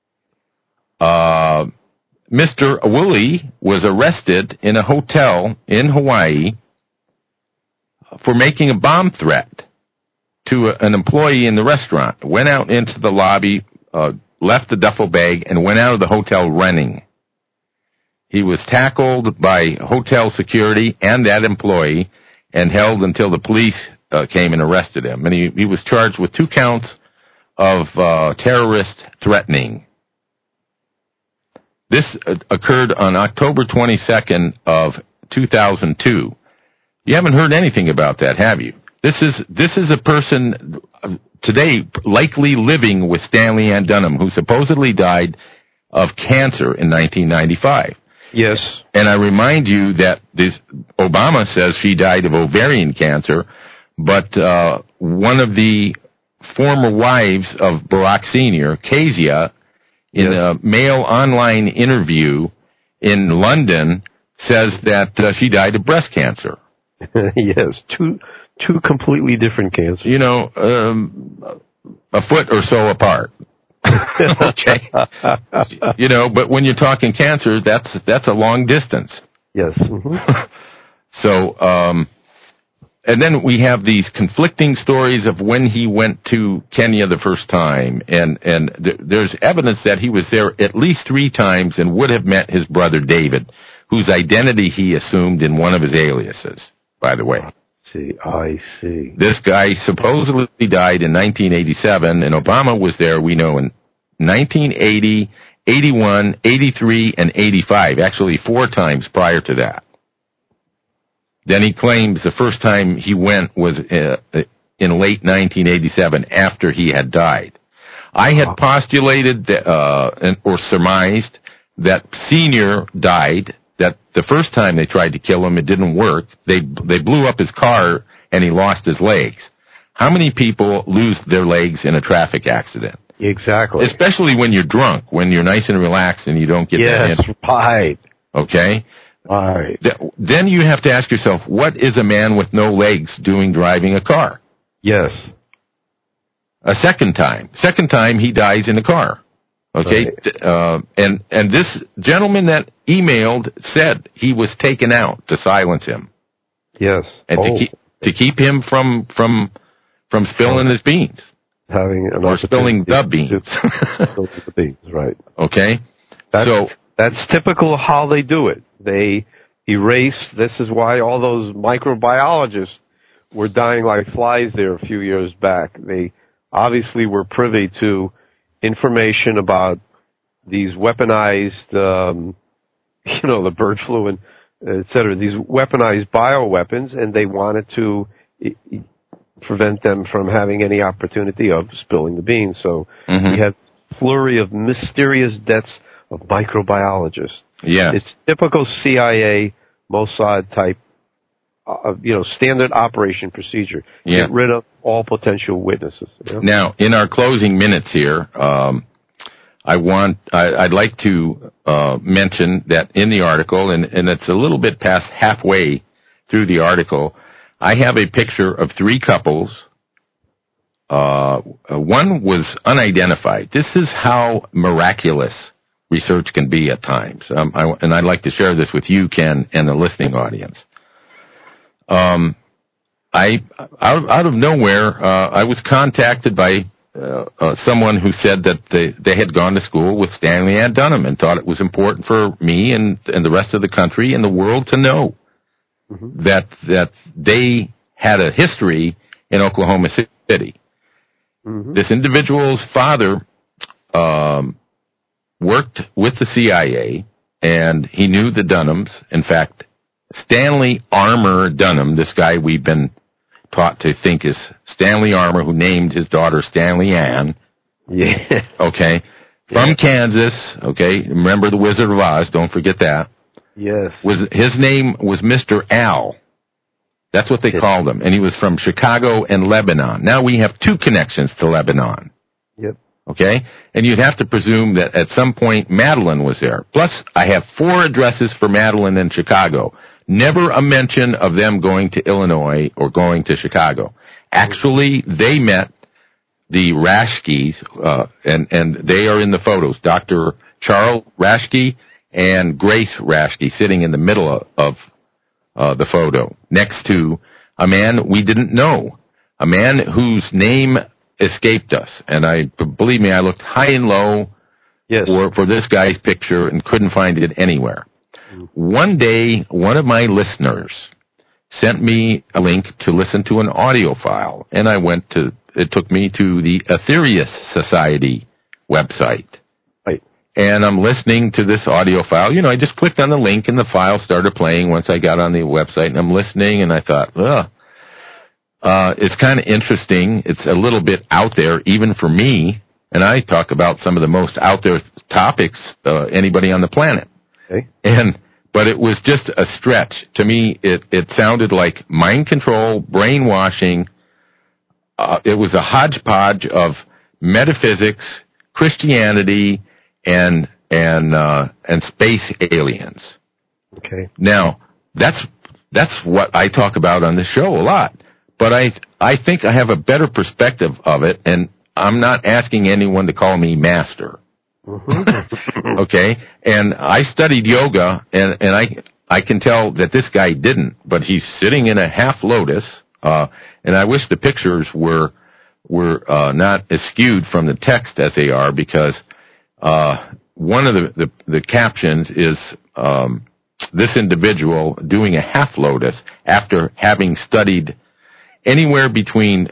B: Mr. Woolley was arrested in a hotel in Hawaii for making a bomb threat to an employee in the restaurant. Went out into the lobby, left the duffel bag, and went out of the hotel running. He was tackled by hotel security and that employee and held until the police came and arrested him. And he was charged with 2 counts of terrorist threatening. This occurred on October 22nd of 2002. You haven't heard anything about that, have you? This is a person today likely living with Stanley Ann Dunham, who supposedly died of cancer in 1995.
C: Yes. And
B: I remind you that Obama says she died of ovarian cancer, but one of the former wives of Barack Sr., Kezia, in a Mail Online interview in London, says that she died of breast cancer.
C: Yes, two completely different cancers.
B: A foot or so apart. Okay. But when you're talking cancer, that's a long distance.
C: Yes. Mm-hmm.
B: So, and then we have these conflicting stories of when he went to Kenya the first time, and there's evidence that he was there at least 3 times and would have met his brother David, whose identity he assumed in one of his aliases, by the way.
C: I see.
B: This guy supposedly died in 1987, and Obama was there, we know, in 1980, 81, 83, and 85, actually 4 times prior to that. Then he claims the first time he went was in late 1987, after he had died. I had postulated or surmised that Senior died, that the first time they tried to kill him, it didn't work. They blew up his car, and he lost his legs. How many people lose their legs in a traffic accident?
C: Exactly.
B: Especially when you're drunk, when you're nice and relaxed and you don't get that in.
C: Yes, right.
B: Okay?
C: Right.
B: Then you have to ask yourself, what is a man with no legs doing driving a car?
C: Yes.
B: A second time he dies in a car. Okay? Right. And this gentleman that emailed said he was taken out to silence him.
C: Yes.
B: And to keep him from spilling his beans. Or spilling the beans.
C: Spilling the beans, right.
B: Okay?
C: That's typical of how they do it. They erase. This is why all those microbiologists were dying like flies there a few years back. They obviously were privy to information about these weaponized, the bird flu and et cetera, these weaponized bioweapons, and they wanted to prevent them from having any opportunity of spilling the beans. So we had a flurry of mysterious deaths of microbiologists.
B: Yeah.
C: It's typical CIA, Mossad type, standard operation procedure. Get rid of all potential witnesses.
B: Now, in our closing minutes here, I'd like to mention that in the article, and it's a little bit past halfway through the article, I have a picture of 3 couples. One was unidentified. This is how miraculous research can be at times. And I'd like to share this with you, Ken, and the listening audience. Out of nowhere, I was contacted by someone who said that they had gone to school with Stanley Ann Dunham and thought it was important for me and the rest of the country and the world to know that they had a history in Oklahoma City. This individual's father worked with the CIA, and he knew the Dunhams. In fact, Stanley Armour Dunham, this guy we've been taught to think is Stanley Armour, who named his daughter Stanley Ann.
C: Yeah.
B: Okay. From Kansas. Okay. Remember the Wizard of Oz. Don't forget that.
C: Yes.
B: His name was Mr. Al. That's what they called him. And he was from Chicago and Lebanon. Now we have 2 connections to Lebanon.
C: Yep.
B: Okay? And you'd have to presume that at some point Madeline was there. Plus, I have 4 addresses for Madeline in Chicago. Never a mention of them going to Illinois or going to Chicago. Actually, they met the Rashkes, and they are in the photos. Dr. Charles Rashke and Grace Rashke sitting in the middle of the photo, next to a man we didn't know, a man whose name escaped us. And believe me, I looked high and low for this guy's picture and couldn't find it anywhere. One day, one of my listeners sent me a link to listen to an audio file, and it took me to the Aetherius Society website.
C: Right.
B: And I'm listening to this audio file. I just clicked on the link, and the file started playing once I got on the website, and I'm listening, and I thought, it's kind of interesting. It's a little bit out there, even for me, and I talk about some of the most out there topics anybody on the planet.
C: Okay.
B: But it was just a stretch. To me, it sounded like mind control, brainwashing. It was a hodgepodge of metaphysics, Christianity, and space aliens.
C: Okay.
B: Now, that's what I talk about on this show a lot. But I think I have a better perspective of it, and I'm not asking anyone to call me master. Okay, and I studied yoga, and I can tell that this guy didn't, but he's sitting in a half lotus, and I wish the pictures were not as skewed from the text as they are, because one of the captions is this individual doing a half lotus after having studied anywhere between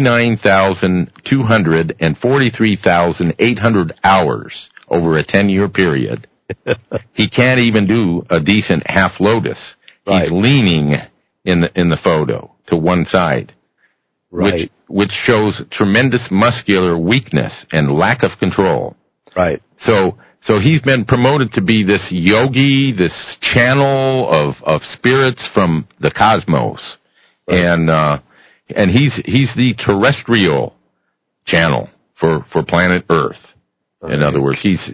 B: 29,200 and 43,800 hours over a 10-year period. He can't even do a decent half lotus. Right. He's leaning in the photo to one side, right, which shows tremendous muscular weakness and lack of control.
C: Right.
B: So he's been promoted to be this yogi, this channel of spirits from the cosmos. Right. And he's the terrestrial channel for planet Earth. Okay. In other words, he's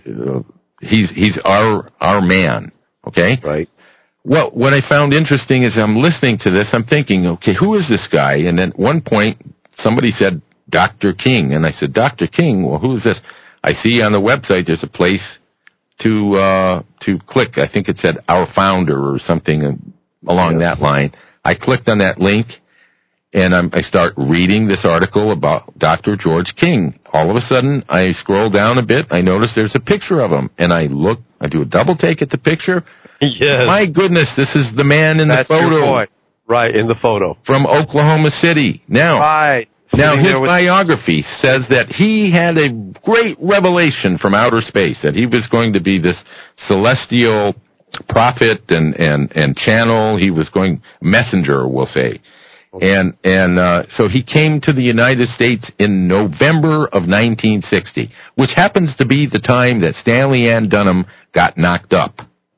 B: our man. Okay.
C: Right.
B: Well, what I found interesting is I'm listening to this. I'm thinking, okay, who is this guy? And at one point, somebody said Dr. King, and I said, Dr. King. Well, who is this? I see on the website there's a place to click. I think it said Our Founder or something along that line. I clicked on that link. And I start reading this article about Dr. George King. All of a sudden, I scroll down a bit. I notice there's a picture of him. And I do a double take at the picture.
C: Yes.
B: My goodness, this is the man in the photo.
C: Your boy. Right, in the photo.
B: From Oklahoma City. Now, now his biography says that he had a great revelation from outer space, that he was going to be this celestial prophet and channel. He was messenger, we'll say. And so he came to the United States in November of 1960, which happens to be the time that Stanley Ann Dunham got knocked up.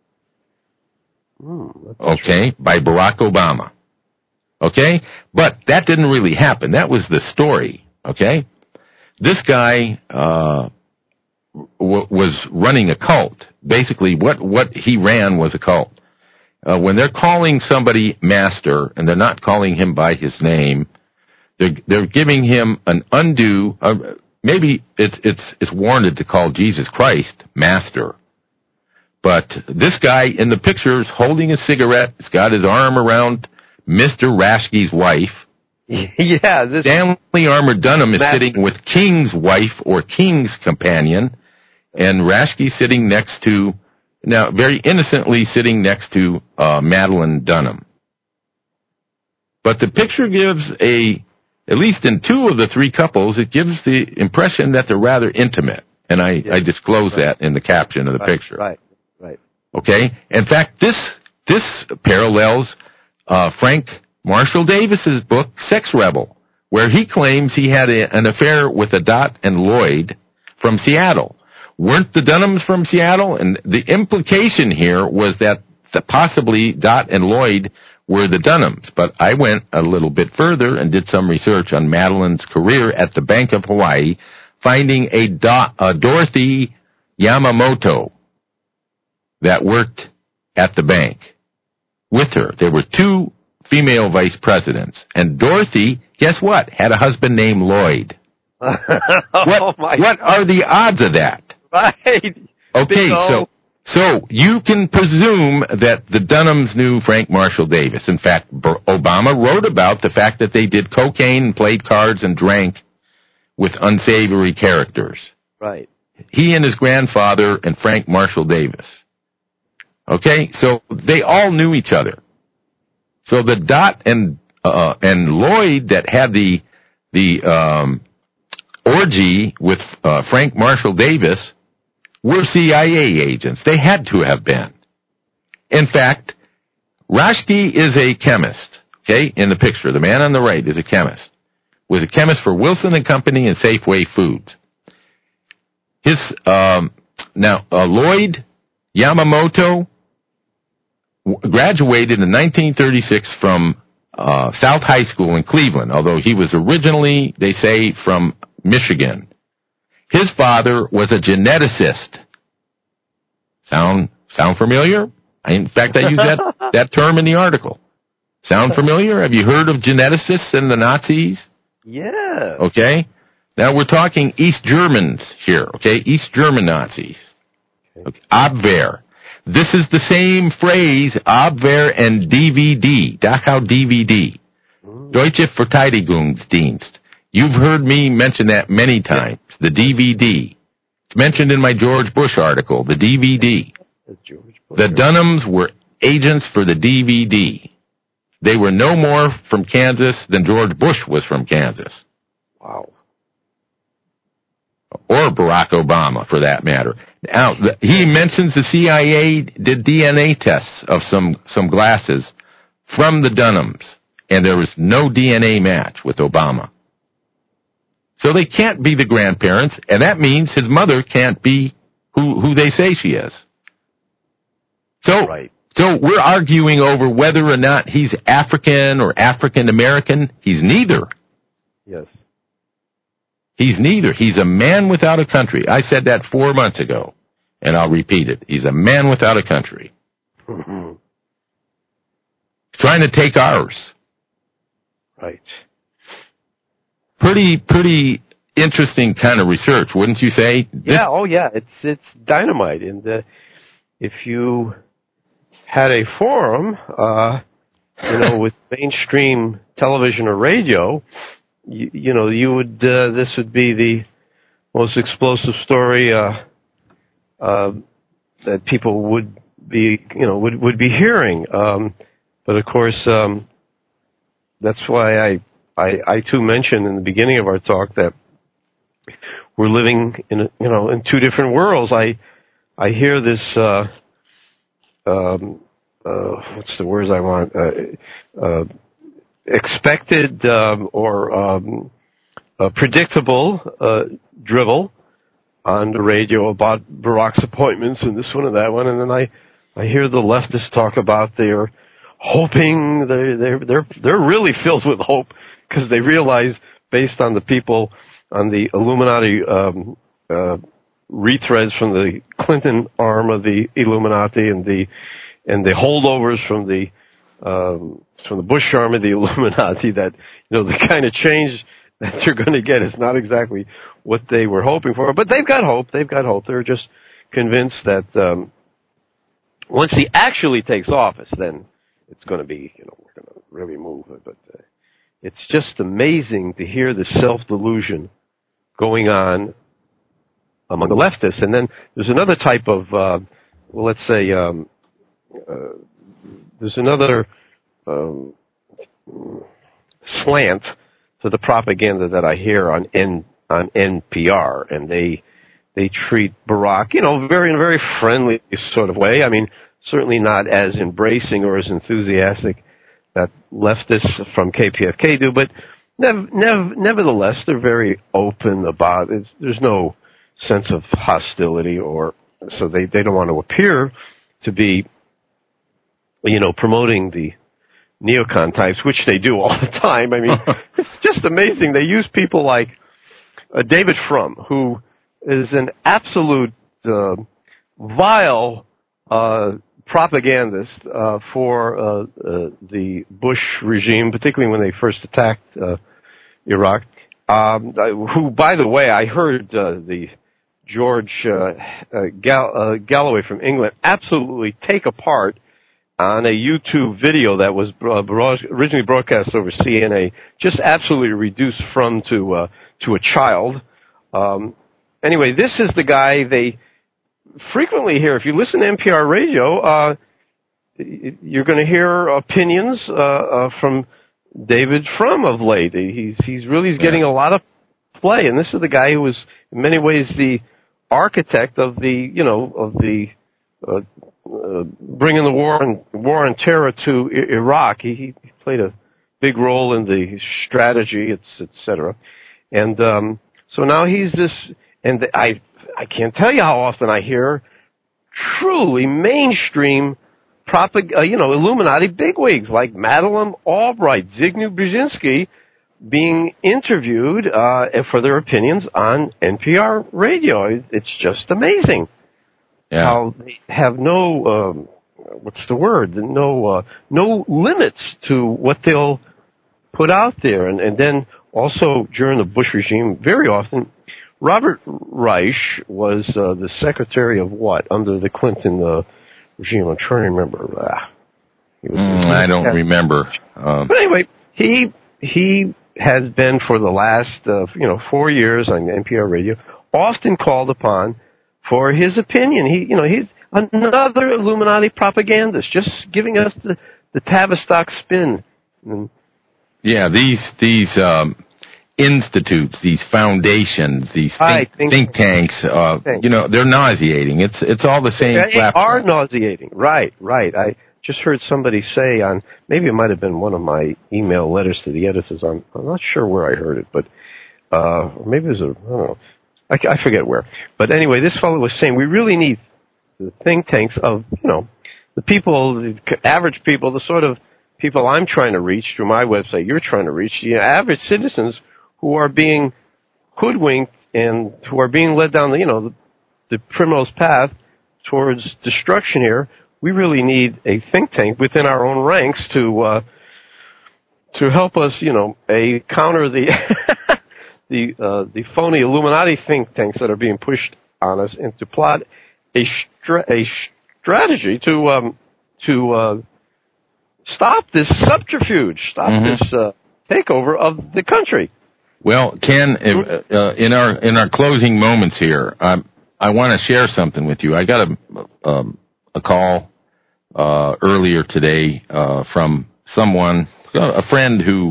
B: By Barack Obama. Okay? But that didn't really happen. That was the story. Okay? This guy was running a cult. Basically, what he ran was a cult. When they're calling somebody master, and they're not calling him by his name, they're giving him an undue. Maybe it's warranted to call Jesus Christ master, but this guy in the picture is holding a cigarette. He's got his arm around Mr. Raschke's wife.
C: Yeah,
B: Stanley Armour Dunham is sitting with King's wife or King's companion, and Raschke sitting next to. Now, very innocently sitting next to Madeline Dunham. But the picture gives at least in two of the three couples, it gives the impression that they're rather intimate. And I disclose that in the caption of the picture.
C: Right.
B: Okay? In fact, this parallels Frank Marshall Davis's book, Sex Rebel, where he claims he had an affair with a Dot and Lloyd from Seattle. Weren't the Dunhams from Seattle? And the implication here was that possibly Dot and Lloyd were the Dunhams. But I went a little bit further and did some research on Madeline's career at the Bank of Hawaii, finding a Dorothy Yamamoto that worked at the bank with her. There were two female vice presidents. And Dorothy, guess what, had a husband named Lloyd. What are the odds of that?
C: Right.
B: Okay, so you can presume that the Dunhams knew Frank Marshall Davis. In fact, Obama wrote about the fact that they did cocaine and played cards and drank with unsavory characters.
C: Right.
B: He and his grandfather and Frank Marshall Davis. Okay, so they all knew each other. So the Dot and Lloyd that had the orgy with Frank Marshall Davis were CIA agents. They had to have been. In fact, Raschke is a chemist, okay, in the picture. The man on the right is a chemist. Was a chemist for Wilson & Company and Safeway Foods. His, Lloyd Yamamoto graduated in 1936 from South High School in Cleveland, although he was originally, they say, from Michigan. His father was a geneticist. Sound familiar? In fact, I use that term in the article. Sound familiar? Have you heard of geneticists and the Nazis?
C: Yeah.
B: Okay. Now we're talking East Germans here, okay? East German Nazis. Okay. Abwehr. This is the same phrase, Abwehr and DVD. Dachau DVD. Deutsche Verteidigungsdienst. You've heard me mention that many times, the DVD. It's mentioned in my George Bush article, the DVD. The Dunhams were agents for the DVD. They were no more from Kansas than George Bush was from Kansas.
C: Wow.
B: Or Barack Obama, for that matter. Now, he mentions the CIA did DNA tests of some glasses from the Dunhams, and there was no DNA match with Obama. So they can't be the grandparents, and that means his mother can't be who they say she is. So we're arguing over whether or not he's African or African American. He's neither.
C: Yes.
B: He's neither. He's a man without a country. I said that 4 months ago, and I'll repeat it. He's a man without a country. He's trying to take ours.
C: Right.
B: Pretty interesting kind of research, wouldn't you say?
C: Yeah, it's dynamite. And if you had a forum, with mainstream television or radio, you would this would be the most explosive story that people would be hearing. But of course, that's why I too mentioned in the beginning of our talk that we're living in two different worlds. I hear this what's the words I want expected or predictable drivel on the radio about Barack's appointments and this one and that one, and then I hear the leftists talk about they're hoping, they're really filled with hope because they realize, based on the people on the Illuminati retreads from the Clinton arm of the Illuminati and the holdovers from the Bush arm of the Illuminati, that the kind of change that they're going to get is not exactly what they were hoping for. But they've got hope. They're just convinced that once he actually takes office, then it's going to be, we're going to really move. But it's just amazing to hear the self-delusion going on among the leftists. And then there's another type of, let's say, there's another slant to the propaganda that I hear on NPR, and they treat Barack, in a very friendly sort of way. I mean, certainly not as embracing or as enthusiastic that leftists from KPFK do, but nevertheless, they're very open about it. There's no sense of hostility, or so they don't want to appear to be, promoting the neocon types, which they do all the time. I mean, it's just amazing. They use people like David Frum, who is an absolute vile propagandist for the Bush regime, particularly when they first attacked Iraq. Who, by the way, I heard the George Galloway from England absolutely take apart on a YouTube video that was originally broadcast over CNA, just absolutely reduced Frum to a child. Anyway, this is the guy they frequently hear. If you listen to NPR radio, you're going to hear opinions from David Frum of late. He's getting a lot of play, and this is the guy who was in many ways the architect of the bringing the war on terror to Iraq. He played a big role in the strategy, et cetera. And so now he's this, and I can't tell you how often I hear truly mainstream Illuminati bigwigs like Madeleine Albright, Zygmunt Brzezinski being interviewed for their opinions on NPR radio. It's just amazing. Yeah. How they have no, no limits to what they'll put out there. And then also during the Bush regime, very often, Robert Reich was the secretary of what? Under the Clinton regime. I'm trying to remember.
B: I don't remember.
C: But anyway, he has been for the last 4 years on NPR radio, often called upon for his opinion. He's another Illuminati propagandist, just giving us the Tavistock spin.
B: Yeah, these institutes, these foundations, these think tanks, they're nauseating. It's all the same.
C: They are nauseating. Right. I just heard somebody say on, maybe it might have been one of my email letters to the editors. I'm not sure where I heard it, but maybe it was I don't know. I forget where. But anyway, this fellow was saying we really need the think tanks of, the people, the average people, the sort of people I'm trying to reach through my website, you're trying to reach, average citizens who are being hoodwinked and who are being led down the primrose path towards destruction here. We really need a think tank within our own ranks to help us, counter the phony Illuminati think tanks that are being pushed on us, and to plot a strategy to stop this subterfuge, this takeover of the country.
B: Well, Ken, in our closing moments here, I want to share something with you. I got a call earlier today from someone, a friend who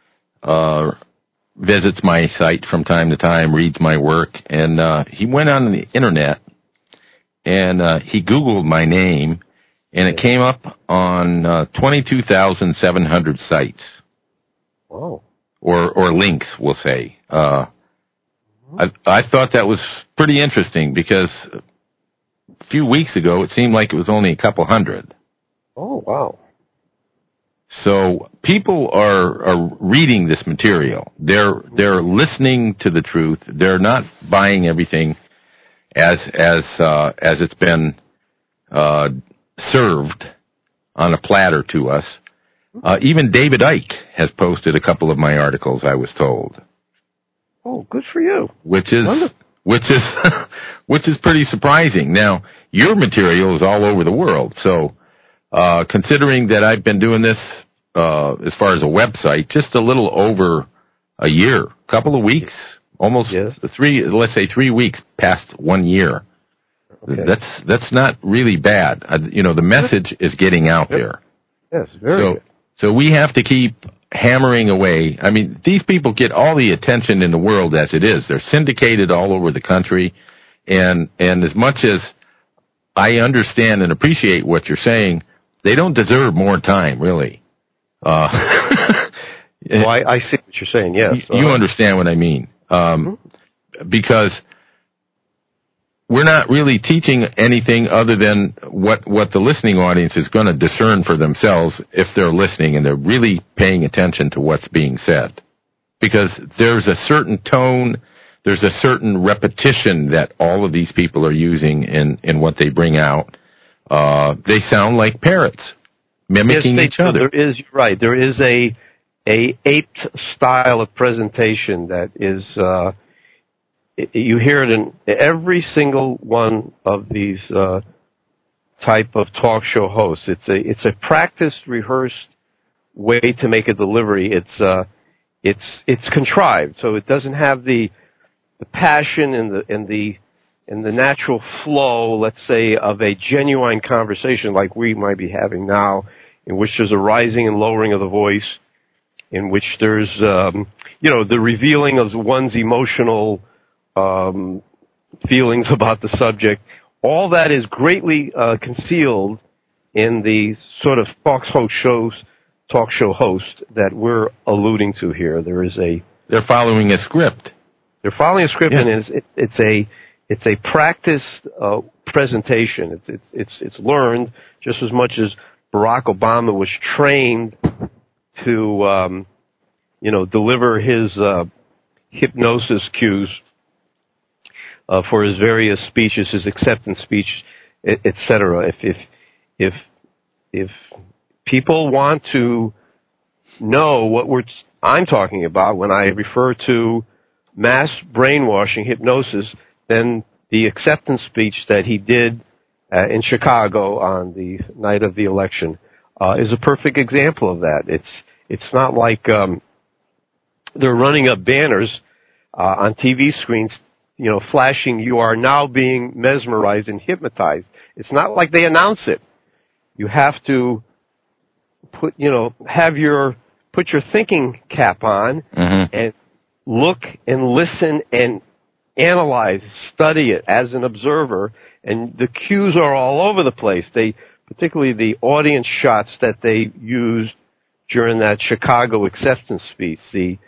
B: visits my site from time to time, reads my work, and he went on the internet and he Googled my name, and it came up on 22,700 sites.
C: Oh.
B: Or links, we'll say. I thought that was pretty interesting because a few weeks ago it seemed like it was only a couple hundred.
C: Oh, wow.
B: So people are reading this material. They're listening to the truth. They're not buying everything as it's been served on a platter to us. Even David Icke has posted a couple of my articles, I was told.
C: Oh, good for you.
B: Which is pretty surprising. Now, your material is all over the world, so considering that I've been doing this as far as a website, just a little over a year, couple of weeks, almost 3 weeks past 1 year. Okay. That's not really bad. The message is getting out there.
C: Yes, very good.
B: So we have to keep hammering away. I mean, these people get all the attention in the world as it is. They're syndicated all over the country, and as much as I understand and appreciate what you're saying, they don't deserve more time, really.
C: Well, I see what you're saying, yes.
B: You understand what I mean. Because we're not really teaching anything other than what the listening audience is going to discern for themselves if they're listening and they're really paying attention to what's being said. Because there's a certain tone, there's a certain repetition that all of these people are using in what they bring out. They sound like parrots, mimicking each other.
C: You're right. There is a aped style of presentation that is, you hear it in every single one of these type of talk show hosts. It's a practiced, rehearsed way to make a delivery. It's contrived, so it doesn't have the passion and the natural flow, let's say, of a genuine conversation like we might be having now, in which there's a rising and lowering of the voice, in which there's the revealing of one's emotional feelings about the subject. All that is greatly concealed in the sort of talk show host that we're alluding to here.
B: They're following a script.
C: They're following a script, and it's a practiced presentation. It's learned just as much as Barack Obama was trained to deliver his hypnosis cues for his various speeches, his acceptance speech, etc. If people want to know what I'm talking about when I refer to mass brainwashing, hypnosis, then the acceptance speech that he did in Chicago on the night of the election is a perfect example of that. It's not like they're running up banners on TV screens, flashing, "You are now being mesmerized and hypnotized." It's not like they announce it. You have to put your thinking cap on and look and listen and analyze, study it as an observer, and the cues are all over the place. Particularly the audience shots that they used during that Chicago acceptance speech.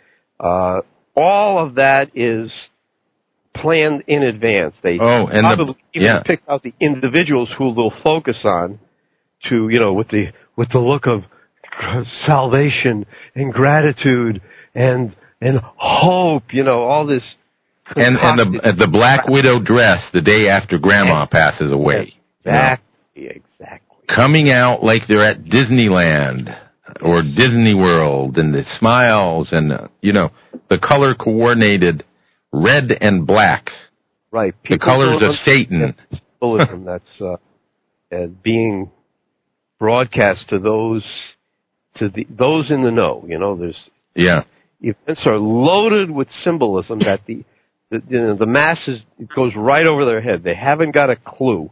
C: All of that is planned in advance. They probably even picked out the individuals who they'll focus on to, with the look of salvation and gratitude and hope, all this.
B: And the black widow dress the day after Grandma passes away.
C: Exactly.
B: Coming out like they're at Disneyland or Disney World, and the smiles and, the color coordinated red and black.
C: Right.
B: The colors of Satan.
C: Symbolism that's being broadcast to those in the know. Events are loaded with symbolism that the masses, it goes right over their head. They haven't got a clue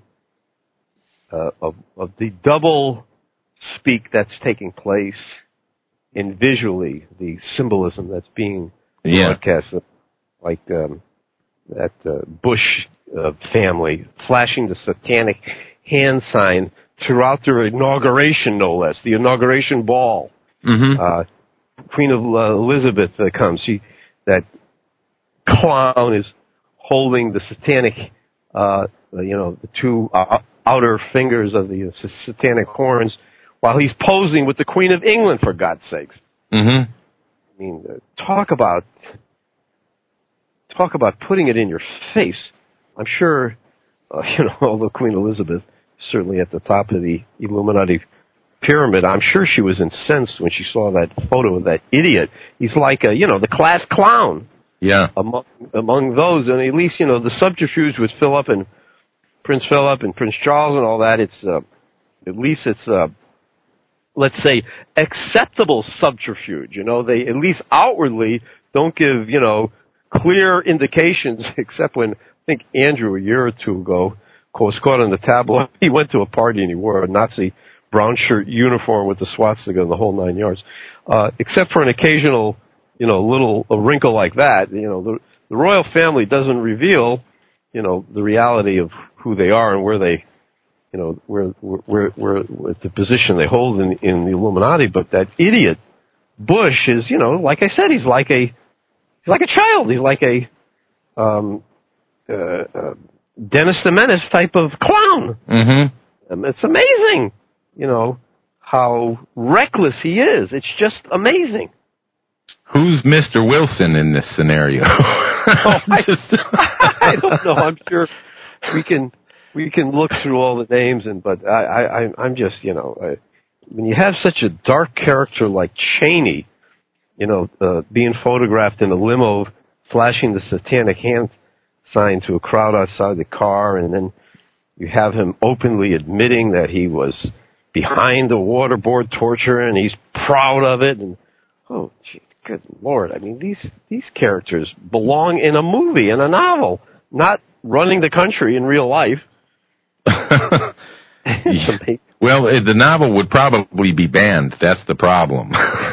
C: of the double speak that's taking place in visually, the symbolism that's being broadcast, like that Bush family flashing the satanic hand sign throughout their inauguration, no less, the inauguration ball. Queen of Elizabeth comes. That clown is holding the satanic, the two outer fingers of the satanic horns, while he's posing with the Queen of England, for God's sakes.
B: Mm-hmm.
C: I mean, talk about putting it in your face. I'm sure, although Queen Elizabeth is certainly at the top of the Illuminati pyramid, I'm sure she was incensed when she saw that photo of that idiot. He's like the class clown.
B: Yeah.
C: Among those, and at least, the subterfuge with Prince Philip and Prince Charles and all that, it's let's say, acceptable subterfuge. They at least outwardly don't give, clear indications, except when, I think Andrew, a year or two ago, was caught on the tabloid. He went to a party and he wore a Nazi brown shirt uniform with the swastika and the whole 9 yards. Except for an occasional, little wrinkle like that, the royal family doesn't reveal, the reality of who they are and where they, where the position they hold in the Illuminati. But that idiot Bush is, like I said, he's like a child. He's like a Dennis the Menace type of clown.
B: Mm-hmm.
C: It's amazing, how reckless he is. It's just amazing.
B: Who's Mr. Wilson in this scenario?
C: I don't know. I'm sure we can look through all the names, but I'm just, when you have such a dark character like Cheney, being photographed in a limo, flashing the satanic hand sign to a crowd outside the car, and then you have him openly admitting that he was behind the waterboard torture, and he's proud of it, and oh, gee, good Lord. I mean, these characters belong in a movie, in a novel, not running the country in real life.
B: Well, the novel would probably be banned. That's the problem.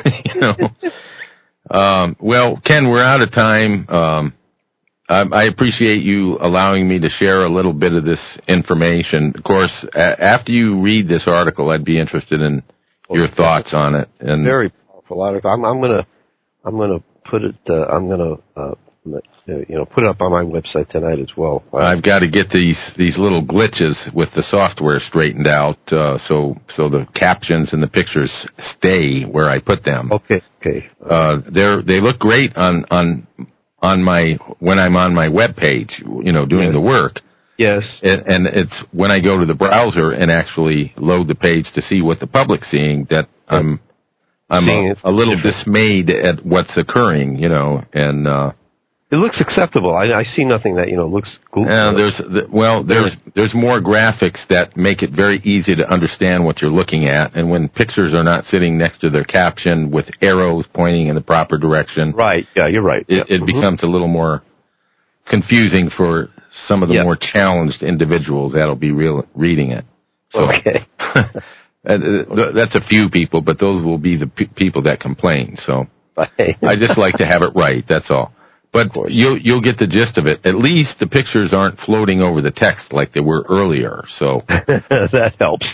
B: Well, Ken, we're out of time. I appreciate you allowing me to share a little bit of this information. Of course, after you read this article, I'd be interested in your thoughts on it. And
C: very powerful article. I'm gonna put it. Put it up on my website tonight as well.
B: I've got to get these little glitches with the software straightened out, so the captions and the pictures stay where I put them.
C: Okay.
B: They look great on when I'm on my web page, doing the work.
C: Yes.
B: And it's when I go to the browser and actually load the page to see what the public's seeing that I'm a little dismayed at what's occurring, and
C: it looks acceptable. I see nothing that looks cool.
B: There's more graphics that make it very easy to understand what you're looking at, and when pictures are not sitting next to their caption with arrows pointing in the proper direction,
C: right? Yeah, you're right.
B: It becomes a little more confusing for some of the more challenged individuals that'll be reading it. So,
C: okay.
B: That's a few people, but those will be the people that complain. So I just like to have it right. That's all. But you'll get the gist of it. At least the pictures aren't floating over the text like they were earlier. So
C: that helps.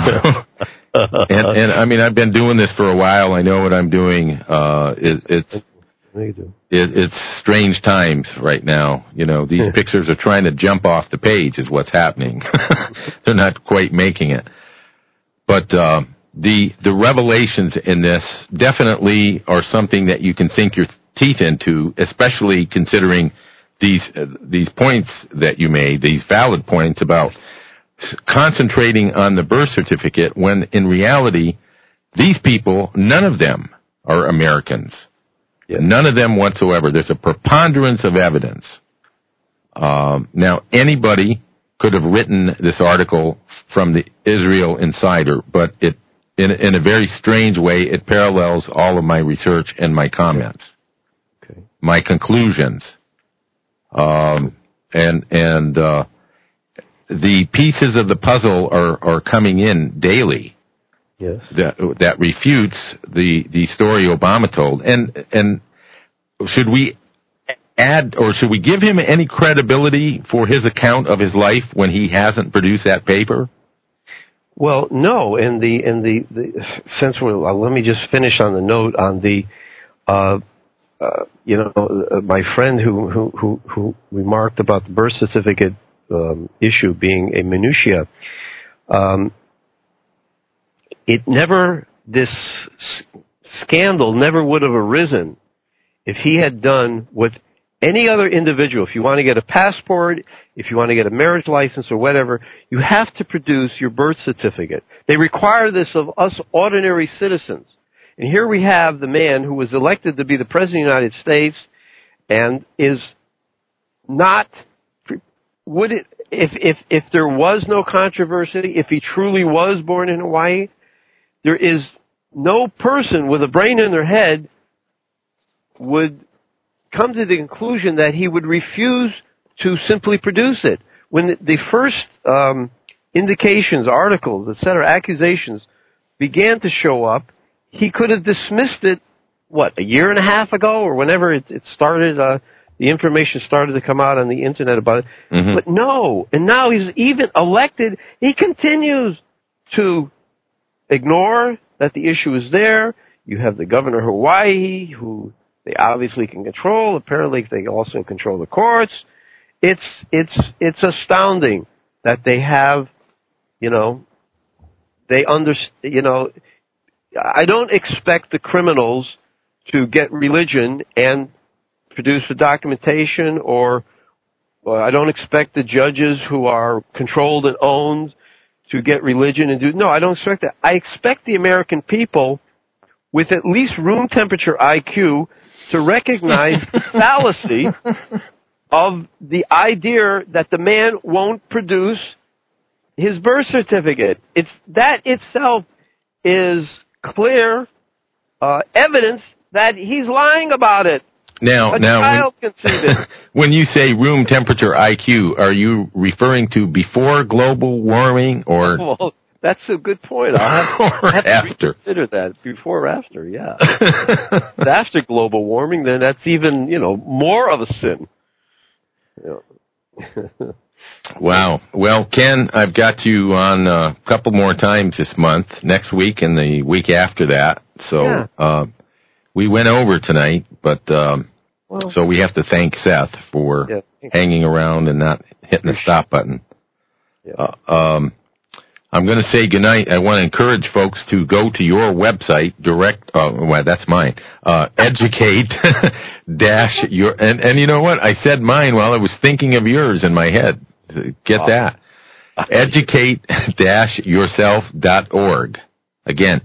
B: And I mean, I've been doing this for a while. I know what I'm doing. It's strange times right now. These pictures are trying to jump off the page is what's happening. They're not quite making it. But the revelations in this definitely are something that you can sink your teeth into, especially considering these points that you made, these valid points about concentrating on the birth certificate when in reality these people, none of them are Americans. Yeah. None of them whatsoever. There's a preponderance of evidence. Now, anybody could have written this article from the Israel Insider, but it, in a very strange way, it parallels all of my research and my comments, my conclusions, and the pieces of the puzzle are coming in daily.
C: Yes,
B: that refutes the story Obama told, and should we add, or should we give him any credibility for his account of his life when he hasn't produced that paper?
C: Well, no. In the sense, let me just finish on the note on the, my friend who remarked about the birth certificate issue being a minutia. This scandal never would have arisen if he had done what any other individual. If you want to get a passport, if you want to get a marriage license or whatever, you have to produce your birth certificate. They require this of us ordinary citizens. And here we have the man who was elected to be the President of the United States and is not, if there was no controversy, if he truly was born in Hawaii, there is no person with a brain in their head would come to the conclusion that he would refuse to simply produce it. When the first indications, articles, etc., accusations began to show up, he could have dismissed it, a year and a half ago, or whenever it started, the information started to come out on the internet about it. Mm-hmm. But no, and now he's even elected, he continues to ignore that the issue is there. You have the governor of Hawaii, who they obviously can control. Apparently, they also control the courts. It's astounding that they have, they understand. I don't expect the criminals to get religion and produce the documentation, or I don't expect the judges who are controlled and owned to get religion and do. No, I don't expect that. I expect the American people with at least room temperature IQ to recognize the fallacy of the idea that the man won't produce his birth certificate. That itself is clear evidence that he's lying about it.
B: Now,
C: child can see this.
B: When you say room temperature IQ, are you referring to before global warming or?
C: Well, that's a good point. I'll have
B: after.
C: To consider that. Before or after, yeah. But after global warming, then that's even, more of a sin.
B: Wow. Well, Ken, I've got you on a couple more times this month, next week and the week after that. So, we went over tonight, but, so we have to thank Seth for hanging around and not hitting the stop button. Yeah. I'm going to say goodnight. I want to encourage folks to go to your website, that's mine, educate dash your, and you know what? I said mine while I was thinking of yours in my head. Get that. educate-yourself.org. Again,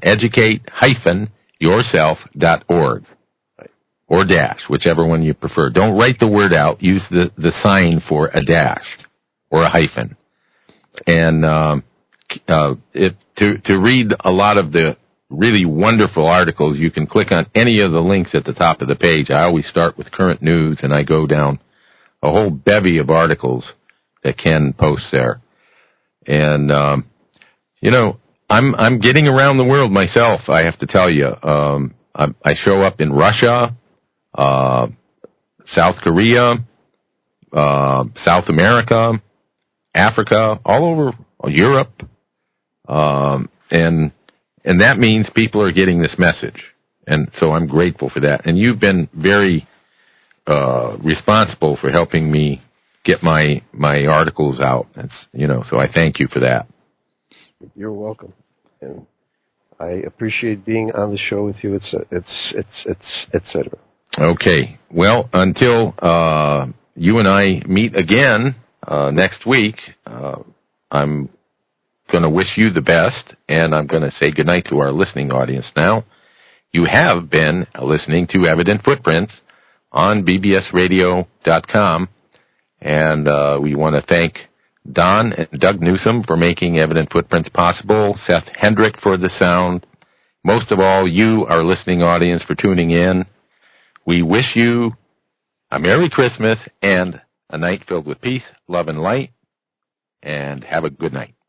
B: educate-yourself.org. Or dash, whichever one you prefer. Don't write the word out. Use the sign for a dash or a hyphen. And to read a lot of the really wonderful articles, you can click on any of the links at the top of the page. I always start with current news, and I go down a whole bevy of articles that Ken posts there. And I'm getting around the world myself, I have to tell you. I show up in Russia, South Korea, South America, Africa, all over Europe, and that means people are getting this message, and so I'm grateful for that. And you've been very responsible for helping me get my articles out. So I thank you for that.
C: You're welcome, and I appreciate being on the show with you. It's etc.
B: Okay. Well, until you and I meet again next week, I'm going to wish you the best, and I'm going to say goodnight to our listening audience now. You have been listening to Evident Footprints on bbsradio.com, and we want to thank Don and Doug Newsom for making Evident Footprints possible, Seth Hendrick for the sound, most of all, you, our listening audience, for tuning in. We wish you a Merry Christmas and a night filled with peace, love, and light, and have a good night.